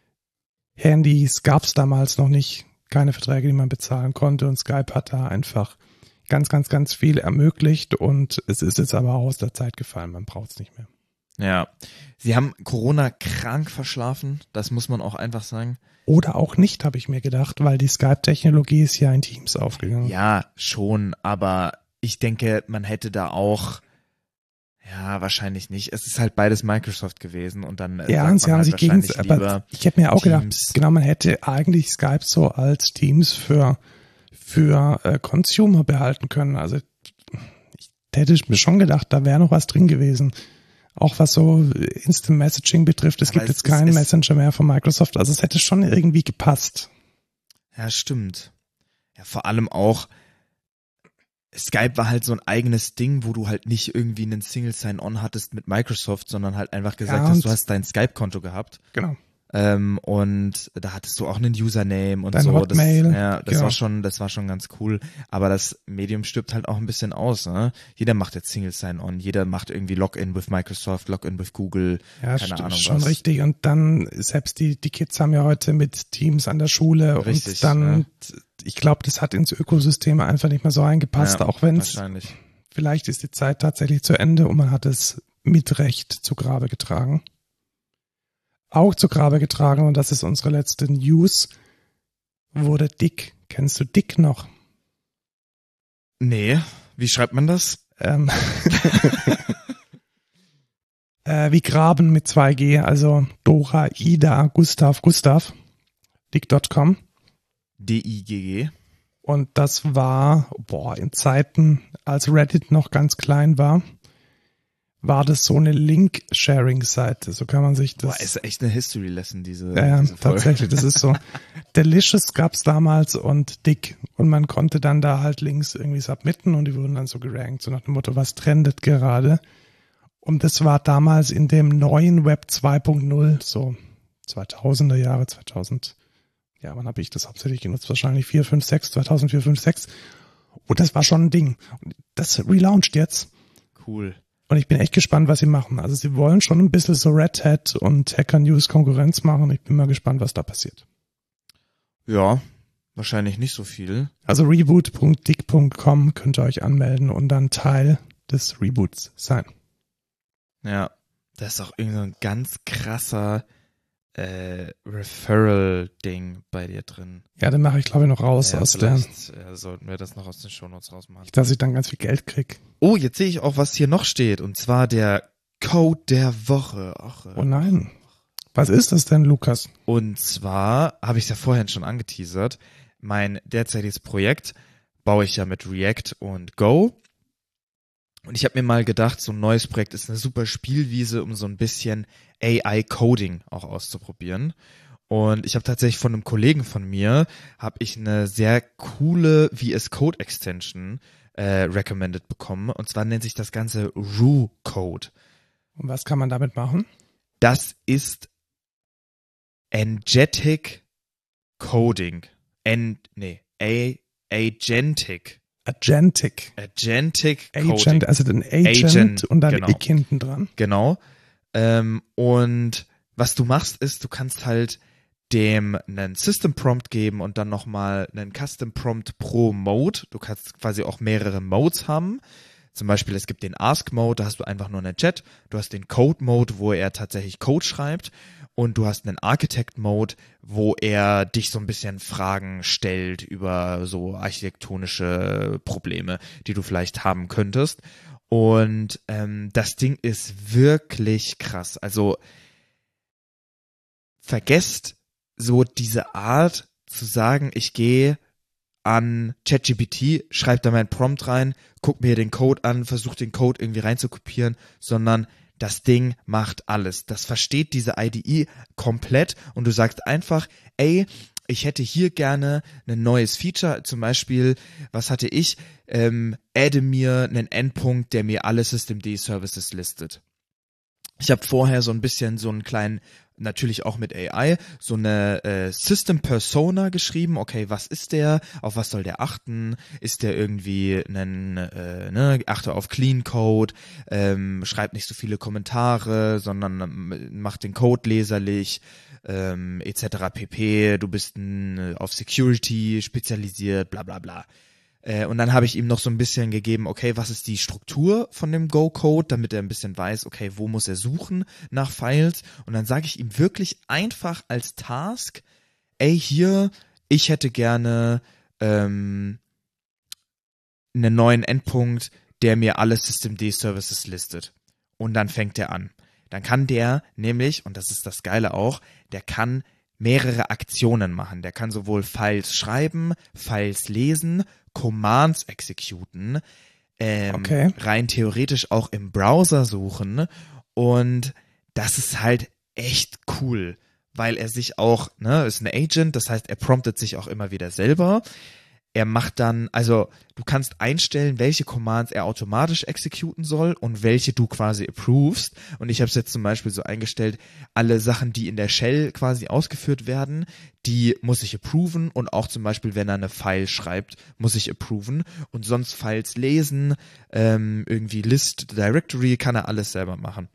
Handys gab es damals noch nicht, keine Verträge, die man bezahlen konnte und Skype hat da einfach ganz, ganz, ganz viel ermöglicht und es ist jetzt aber auch aus der Zeit gefallen, man braucht es nicht mehr. Ja. Sie haben Corona krank verschlafen, das muss man auch einfach sagen. Oder auch nicht, habe ich mir gedacht, weil die Skype-Technologie ist ja in Teams aufgegangen. Ja, schon, aber ich denke, man hätte da auch, ja, wahrscheinlich nicht. Es ist halt beides Microsoft gewesen und dann äh, Ja, sagt und sie man haben halt sich gegen, wahrscheinlich aber lieber ich hätte mir auch Teams. gedacht, genau, man hätte eigentlich Skype so als Teams für, für äh, Consumer behalten können. Also ich hätte mir schon gedacht, da wäre noch was drin gewesen. Auch was so Instant Messaging betrifft, es Aber gibt es jetzt ist- keinen es- Messenger mehr von Microsoft, also es hätte schon irgendwie gepasst. Ja, stimmt. Ja, vor allem auch, Skype war halt so ein eigenes Ding, wo du halt nicht irgendwie einen Single Sign-On hattest mit Microsoft, sondern halt einfach gesagt Ja, hast, und- du hast dein Skype-Konto gehabt. Genau. Ähm, und da hattest du auch einen Username und Dein so. Hotmail, das, ja, das genau. war schon, das war schon ganz cool. Aber das Medium stirbt halt auch ein bisschen aus. Ne? Jeder macht jetzt Single Sign-On, jeder macht irgendwie Login with Microsoft, Login with Google. Ja, Keine st- Ahnung schon was. richtig. Und dann, selbst die, die Kids haben ja heute mit Teams an der Schule Richtig, und dann, ich glaube, das hat ins Ökosystem einfach nicht mehr so eingepasst, Ja, auch wenn es, wahrscheinlich. vielleicht ist die Zeit tatsächlich zu Ende und man hat es mit Recht zu Grabe getragen. Auch zu Grabe getragen, und das ist unsere letzte News, wurde Dick. Kennst du Dick noch? Nee, wie schreibt man das? Ähm, äh, wie Graben mit zwei G, also Dora, Ida, Gustav, Gustav, dick Punkt com. D I G G. Und das war, boah, in Zeiten, als Reddit noch ganz klein war, war das so eine Link-Sharing-Seite. So kann man sich das... Boah, ist echt eine History-Lesson, diese, Ja, ja, diese Folge. tatsächlich, das ist so. Delicious gab's damals und Dick. Und man konnte dann da halt Links irgendwie submitten und die wurden dann so gerankt, so nach dem Motto, was trendet gerade? Und das war damals in dem neuen Web zwei Punkt null, so zweitausender Jahre, zweitausend, ja, wann habe ich das hauptsächlich genutzt? Wahrscheinlich vier, fünf, sechs, zweitausendvier, fünf, sechs. Und das war schon ein Ding. Und das relauncht jetzt. Cool. Und ich bin echt gespannt, was sie machen. Also sie wollen schon ein bisschen so Red Hat und Hacker News Konkurrenz machen. Ich bin mal gespannt, was da passiert. Ja, wahrscheinlich nicht so viel. Also reboot Punkt dick Punkt com könnt ihr euch anmelden und dann Teil des Reboots sein. Ja, da ist auch irgend so ein ganz krasser äh, Referral-Ding bei dir drin. Ja, dann mache ich, glaube ich, noch raus ja, aus der, vielleicht äh, sollten wir das noch aus den Shownotes rausmachen. dass ich dann ganz viel Geld krieg. Oh, jetzt sehe ich auch, was hier noch steht. Und zwar der Code der Woche. Ach, äh, Oh nein. Was ist das denn, Lukas? Und zwar habe ich es ja vorhin schon angeteasert. Mein derzeitiges Projekt baue ich ja mit React und Go. Und ich habe mir mal gedacht, so ein neues Projekt ist eine super Spielwiese, um so ein bisschen A I-Coding auch auszuprobieren. Und ich habe tatsächlich von einem Kollegen von mir, habe ich eine sehr coole V S Code Extension äh, recommended bekommen. Und zwar nennt sich das Ganze Roo Code. Und was kann man damit machen? Das ist Agentic Coding. En, nee, A, Agentic. Agentic. Agentic Coding. Agent, also den Agent, Agent, und dann genau. Ick hinten dran. Genau. Ähm, und was du machst, ist, du kannst halt dem einen System Prompt geben und dann nochmal einen Custom Prompt pro Mode. Du kannst quasi auch mehrere Modes haben. Zum Beispiel, es gibt den Ask Mode, da hast du einfach nur einen Chat. Du hast den Code Mode, wo er tatsächlich Code schreibt. und du hast einen Architect-Mode, wo er dich so ein bisschen Fragen stellt über so architektonische Probleme, die du vielleicht haben könntest. Und ähm, das Ding ist wirklich krass. Also vergesst so diese Art zu sagen, ich gehe an ChatGPT, schreib da meinen Prompt rein, guck mir den Code an, versuch den Code irgendwie reinzukopieren, sondern das Ding macht alles. Das versteht diese I D E komplett und du sagst einfach, ey, ich hätte hier gerne ein neues Feature, zum Beispiel, was hatte ich, ähm, adde mir einen Endpunkt, der mir alle Systemd-Services listet. Ich habe vorher so ein bisschen so einen kleinen, natürlich auch mit A I, so eine äh, System Persona geschrieben. Okay, was ist der? Auf was soll der achten? Ist der irgendwie ein, äh, ne, achte auf Clean Code, ähm, schreibt nicht so viele Kommentare, sondern ähm, macht den Code leserlich, ähm, et cetera pp. Du bist ein, auf Security spezialisiert, bla bla bla. Und dann habe ich ihm noch so ein bisschen gegeben, okay, was ist die Struktur von dem Go-Code, damit er ein bisschen weiß, okay, wo muss er suchen nach Files. Und dann sage ich ihm wirklich einfach als Task, ey, hier, ich hätte gerne ähm, einen neuen Endpunkt, der mir alle Systemd-Services listet. Und dann fängt er an. Dann kann der nämlich, und das ist das Geile auch, der kann mehrere Aktionen machen. Der kann sowohl Files schreiben, Files lesen, Commands executen, ähm, okay. rein theoretisch auch im Browser suchen und das ist halt echt cool, weil er sich auch, ne, ist ein Agent, das heißt, er promptet sich auch immer wieder selber. Er macht dann, also du kannst einstellen, welche Commands er automatisch executen soll und welche du quasi approvest. Und ich habe es jetzt zum Beispiel so eingestellt, alle Sachen, die in der Shell quasi ausgeführt werden, die muss ich approven und auch zum Beispiel, wenn er eine File schreibt, muss ich approven. Und sonst Files lesen, ähm, irgendwie List, Directory, kann er alles selber machen.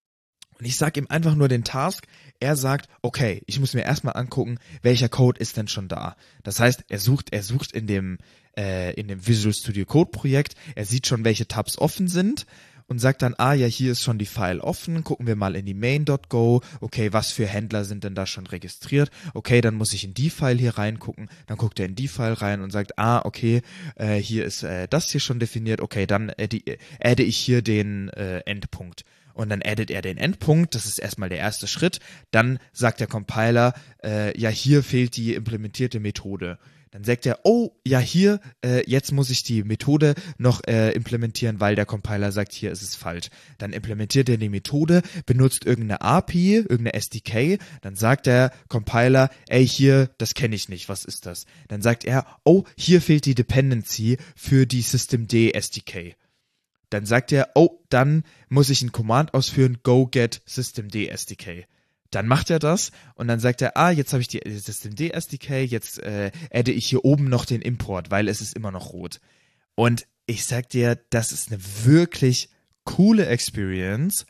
Und ich sage ihm einfach nur den Task, er sagt, okay, ich muss mir erstmal angucken, welcher Code ist denn schon da. Das heißt, er sucht, er sucht in dem, äh, in dem Visual Studio Code Projekt, er sieht schon, welche Tabs offen sind und sagt dann, ah ja, hier ist schon die File offen, gucken wir mal in die main Punkt go, okay, was für Händler sind denn da schon registriert, okay, dann muss ich in die File hier reingucken, dann guckt er in die File rein und sagt, ah, okay, äh, hier ist äh, das hier schon definiert, okay, dann adde, adde ich hier den äh, Endpunkt. Und dann addet er den Endpunkt, das ist erstmal der erste Schritt. Dann sagt der Compiler, äh, ja, hier fehlt die implementierte Methode. Dann sagt er, oh, ja, hier, äh, jetzt muss ich die Methode noch äh, implementieren, weil der Compiler sagt, hier ist es falsch. Dann implementiert er die Methode, benutzt irgendeine A P I, irgendeine S D K. Dann sagt der Compiler, ey, hier, das kenne ich nicht, was ist das? Dann sagt er, oh, hier fehlt die Dependency für die Systemd S D K. Dann sagt er, oh, dann muss ich ein Command ausführen, go get Systemd S D K. Dann macht er das und dann sagt er, ah, jetzt habe ich die Systemd S D K, jetzt äh, adde ich hier oben noch den Import, weil es ist immer noch rot. Und ich sag dir, das ist eine wirklich coole Experience,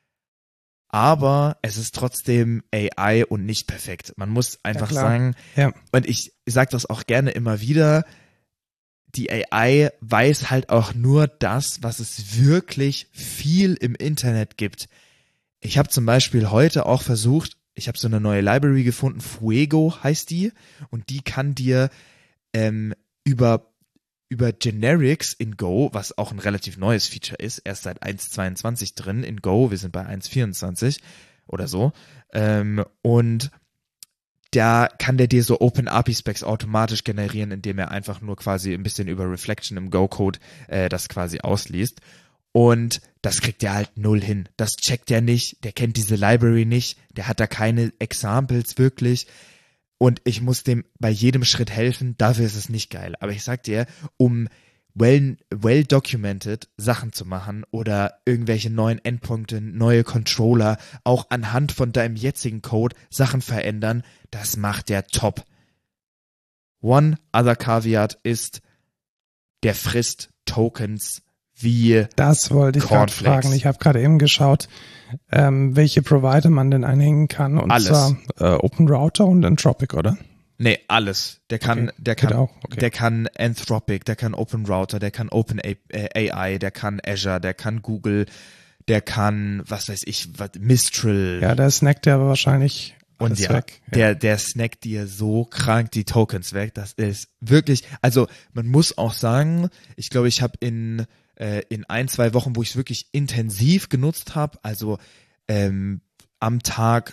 aber es ist trotzdem A I und nicht perfekt. Man muss einfach ja, sagen, ja. Und ich sage das auch gerne immer wieder, die A I weiß halt auch nur das, was es wirklich viel im Internet gibt. Ich habe zum Beispiel heute auch versucht, ich habe so eine neue Library gefunden, Fuego heißt die, und die kann dir ähm, über, über Generics in Go, was auch ein relativ neues Feature ist, erst seit eins Punkt zweiundzwanzig drin in Go, wir sind bei eins Punkt vierundzwanzig oder so, ähm, und da kann der dir so Open A P I-Specs automatisch generieren, indem er einfach nur quasi ein bisschen über Reflection im Go-Code äh, das quasi ausliest. Und das kriegt er halt null hin. Das checkt er nicht, der kennt diese Library nicht, der hat da keine Examples wirklich. Und ich muss dem bei jedem Schritt helfen, dafür ist es nicht geil. Aber ich sag dir, um well, well documented Sachen zu machen oder irgendwelche neuen Endpunkte, neue Controller, auch anhand von deinem jetzigen Code Sachen verändern, das macht der top. One other caveat ist, der frisst Tokens wie Das wollte ich gerade fragen. Ich habe gerade eben geschaut, ähm, welche Provider man denn einhängen kann. Und alles. zwar äh, OpenRouter und Anthropic, oder? Nee, alles. Der kann, okay. der kann, auch. Okay. der kann Anthropic, der kann OpenRouter, der kann OpenAI, der kann Azure, der kann Google, der kann, was weiß ich, was, Mistral. Ja, der snackt ja aber wahrscheinlich und alles ja, weg. Ja. der, der snackt dir so krank die Tokens weg. Das ist wirklich, also man muss auch sagen, ich glaube, ich habe in, äh, in ein, zwei Wochen, wo ich es wirklich intensiv genutzt habe, also ähm, am Tag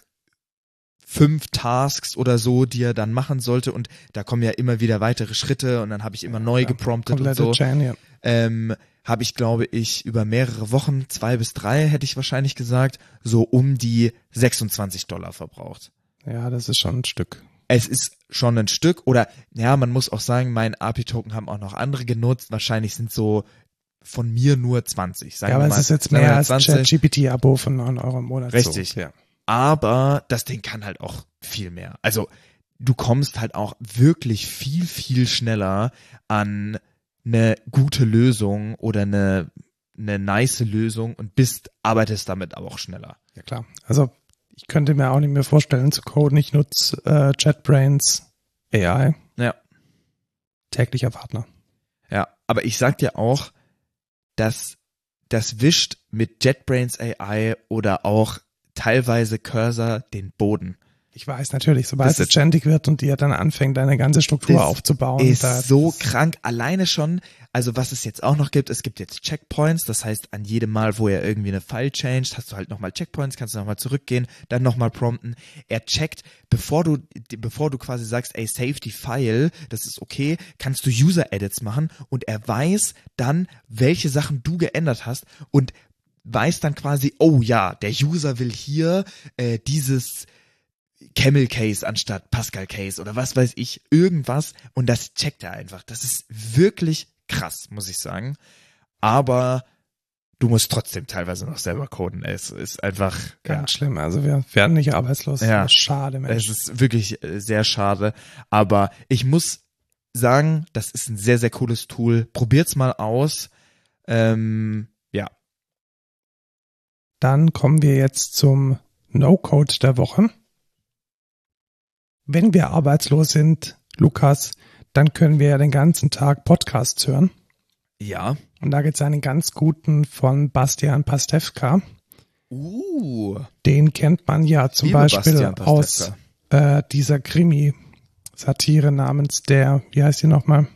fünf Tasks oder so, die er dann machen sollte und da kommen ja immer wieder weitere Schritte und dann habe ich immer neu Ja, gepromptet und komplette so. Chain, ja. Ähm, habe ich, glaube ich, über mehrere Wochen, zwei bis drei, hätte ich wahrscheinlich gesagt, so um die sechsundzwanzig Dollar verbraucht. Ja, das ist schon ein Stück. Es ist schon ein Stück oder, ja, man muss auch sagen, mein A P I-Token haben auch noch andere genutzt. Wahrscheinlich sind so von mir nur zwanzig. Sagen Ja, aber wir mal, es ist jetzt mehr als zwanzig. ChatGPT-Abo von neun Euro im Monat. Richtig. So. Ja. Aber das Ding kann halt auch viel mehr. Also du kommst halt auch wirklich viel, viel schneller an eine gute Lösung oder eine, eine nice Lösung und bist, arbeitest damit aber auch schneller. Ja, klar. Also ich könnte mir auch nicht mehr vorstellen zu coden. Ich nutze äh, JetBrains A I. Ja. Täglicher Partner. Ja, aber ich sag dir auch, dass das wischt mit JetBrains A I oder auch teilweise Cursor den Boden. Ich weiß natürlich, sobald Das es ist- agentic wird und dir dann anfängt, deine ganze Struktur Das aufzubauen. Ist da- so krank. Alleine schon, also was es jetzt auch noch gibt, es gibt jetzt Checkpoints, das heißt, an jedem Mal, wo er irgendwie eine File changed, hast du halt nochmal Checkpoints, kannst du nochmal zurückgehen, dann nochmal prompten. Er checkt, bevor du, bevor du quasi sagst, ey, save die File, das ist okay, kannst du User-Edits machen und er weiß dann, welche Sachen du geändert hast und weiß dann quasi, oh ja, der User will hier äh, dieses Camel Case anstatt Pascal Case oder was weiß ich, irgendwas und das checkt er einfach. Das ist wirklich krass, muss ich sagen. Aber du musst trotzdem teilweise noch selber coden. Es ist einfach, Ganz schlimm. Also wir werden nicht arbeitslos. Ja. Schade, Mensch. es ist wirklich äh, sehr schade. Aber ich muss sagen, das ist ein sehr, sehr cooles Tool. Probiert's mal aus. Ähm, ja. Dann kommen wir jetzt zum No-Code der Woche. Wenn wir arbeitslos sind, Lukas, dann können wir ja den ganzen Tag Podcasts hören. Ja. Und da gibt es einen ganz guten von Bastian Pastewka. Uh. Den kennt man ja zum Liebe Beispiel Bastian aus Pastewka. äh, dieser Krimi-Satire namens der, wie heißt die nochmal?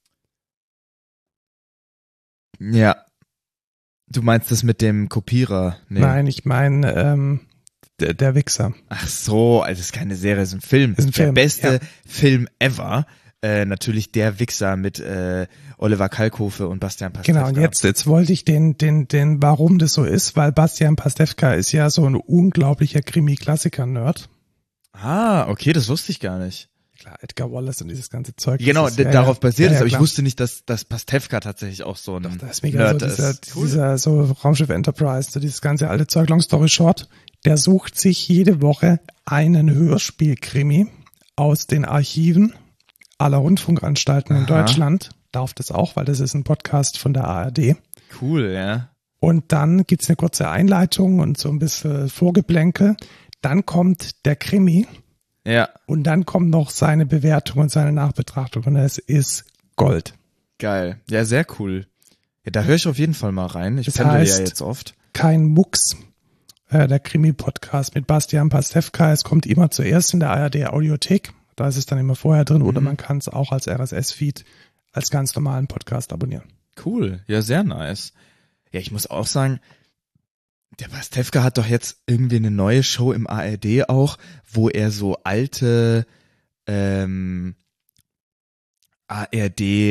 Ja. Du meinst das mit dem Kopierer? Nee. Nein, ich meine ähm, der, der Wichser. Ach so, also es ist keine Serie, es ist ein Film. Ist ein der Film, beste ja. Film ever. Äh, natürlich der Wichser mit äh, Oliver Kalkofe und Bastian Pastewka. Genau, und jetzt, jetzt wollte ich den, den, den, warum das so ist, weil Bastian Pastewka ist ja so ein unglaublicher Krimi-Klassiker-Nerd. Ah, okay, das wusste ich gar nicht. Klar, Edgar Wallace und dieses ganze Zeug. das Genau, ist, d- ja, darauf ja, basiert ja, es, ja, aber ich klar. wusste nicht, dass, dass Pastewka tatsächlich auch so ein Doch, das ist mega Nerd so dieser, ist. Cool. dieser so Raumschiff Enterprise, so dieses ganze alte Zeug, long story short, der sucht sich jede Woche einen Hörspielkrimi aus den Archiven aller Rundfunkanstalten in Aha. Deutschland. Darf das auch, weil das ist ein Podcast von der A R D. Cool, ja. Und dann gibt's eine kurze Einleitung und so ein bisschen Vorgeplänkel. Dann kommt der Krimi Ja, und dann kommt noch seine Bewertung und seine Nachbetrachtung und es ist Gold. geil. Ja, sehr cool. Ja, da höre ich auf jeden Fall mal rein. Ich Das pendel ja heißt- jetzt oft. Kein Mucks, äh, der Krimi-Podcast mit Bastian Pastewka. Es kommt immer zuerst in der A R D-Audiothek. Da ist es dann immer vorher drin oder Mhm. man kann es auch als R S S-Feed, als ganz normalen Podcast abonnieren. Cool, ja, sehr nice. Ja, ich muss auch sagen, der Pastewka hat doch jetzt irgendwie eine neue Show im A R D auch, wo er so alte ähm, A R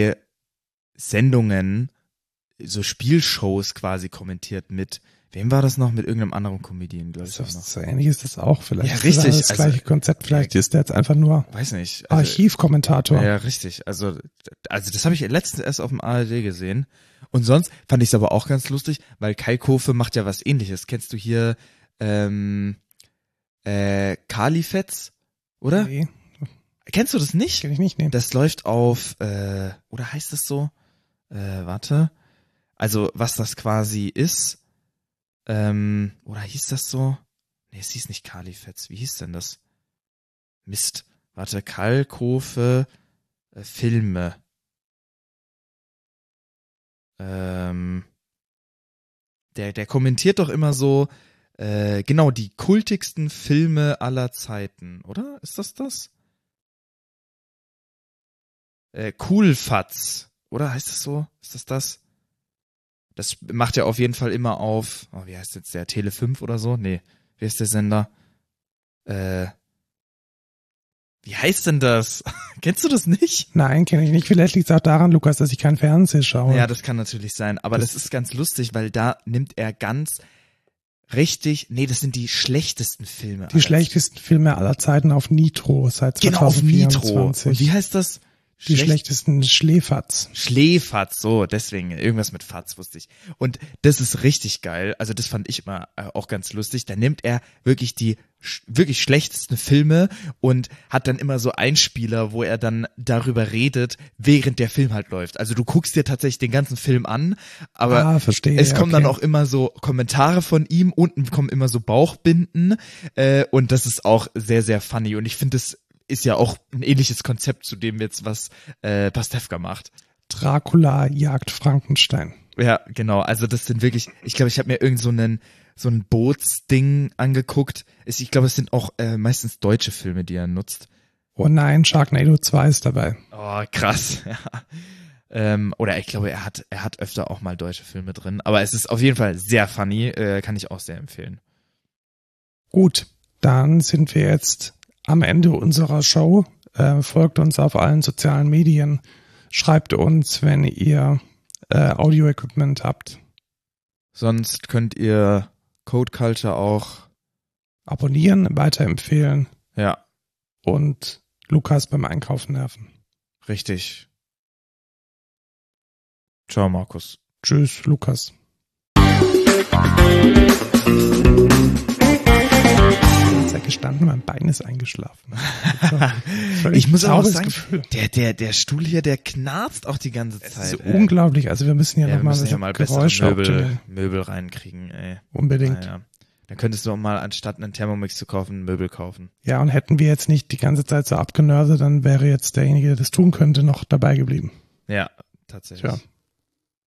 D-Sendungen, so Spielshows quasi kommentiert mit, wem war das noch? Mit irgendeinem anderen Comedian, glaube ich So, auch noch. so ähnlich ist das auch vielleicht. Ja, Das ist richtig, Das also- gleiche Konzept. Vielleicht ist der jetzt einfach nur Weiß nicht. Also, Archivkommentator. ja, richtig. Also, also das habe ich letztens erst auf dem A R D gesehen. Und sonst fand ich es aber auch ganz lustig, weil Kai Kofe macht ja was ähnliches. Kennst du hier ähm, äh, Kalifetz, oder? Nee, Kennst du das nicht? kann ich nicht nehmen. Das läuft auf, äh, oder heißt das so? Äh, warte. Also, was das quasi ist, ähm, oder hieß das so? Nee, es hieß nicht Kalifetz. Wie hieß denn das? Mist. Warte, Kalkofe, äh, Filme. Ähm, der, der kommentiert doch immer so, äh, genau, die kultigsten Filme aller Zeiten, oder? Ist das das? Äh, Coolfatz, oder heißt das so? Ist das das? Das macht er auf jeden Fall immer auf, oh, wie heißt jetzt der, Tele fünf oder so? Nee, wie ist der Sender? Äh, wie heißt denn das? Kennst du das nicht? Nein, kenne ich nicht. Vielleicht liegt es auch daran, Lukas, dass ich kein Fernsehen schaue. Ja, das kann natürlich sein, aber das, das ist ganz lustig, weil da nimmt er ganz richtig, nee, das sind die schlechtesten Filme. Die schlechtesten Filme aller Zeiten auf Nitro seit zweitausendvierundzwanzig. Genau, auf Nitro. Und wie heißt das? Die Schlecht- schlechtesten Schläferz. Schläferz, so, deswegen, irgendwas mit Fatz wusste ich. Und das ist richtig geil, also das fand ich immer äh, auch ganz lustig. Da nimmt er wirklich die sch- wirklich schlechtesten Filme und hat dann immer so Einspieler, wo er dann darüber redet, während der Film halt läuft. Also du guckst dir tatsächlich den ganzen Film an, aber ah, verstehe, es kommen okay. dann auch immer so Kommentare von ihm, unten kommen immer so Bauchbinden äh, und das ist auch sehr, sehr funny und ich finde es ist ja auch ein ähnliches Konzept zu dem jetzt, was äh, Pastewka macht. Dracula jagt Frankenstein. Ja, genau. Also das sind wirklich, ich glaube, ich habe mir irgend so einen so ein Bootsding angeguckt. Ich, ich glaube, es sind auch äh, meistens deutsche Filme, die er nutzt. Oh nein, Sharknado zwei ist dabei. Oh, krass. Ja. Ähm, oder ich glaube, er hat er hat öfter auch mal deutsche Filme drin. Aber es ist auf jeden Fall sehr funny, äh, kann ich auch sehr empfehlen. Gut, dann sind wir jetzt am Ende unserer Show. Äh, folgt uns auf allen sozialen Medien. Schreibt uns, wenn ihr äh, Audio-Equipment habt. Sonst könnt ihr Code Culture auch abonnieren, weiterempfehlen. Ja. Und Lukas beim Einkaufen nerven. Richtig. Ciao, Markus. Tschüss, Lukas. Ja gestanden, mein Bein ist eingeschlafen. Ich muss auch sagen, der, der, der Stuhl hier, der knarzt auch die ganze Zeit. Das ist ey. unglaublich. Also wir müssen ja, ja nochmal ja mal Geräusche Möbel, Möbel reinkriegen. Ey. Unbedingt. Ja. Dann könntest du auch mal, anstatt einen Thermomix zu kaufen, Möbel kaufen. Ja, und hätten wir jetzt nicht die ganze Zeit so abgenördet, dann wäre jetzt derjenige, der das tun könnte, noch dabei geblieben. Ja, tatsächlich. Tja.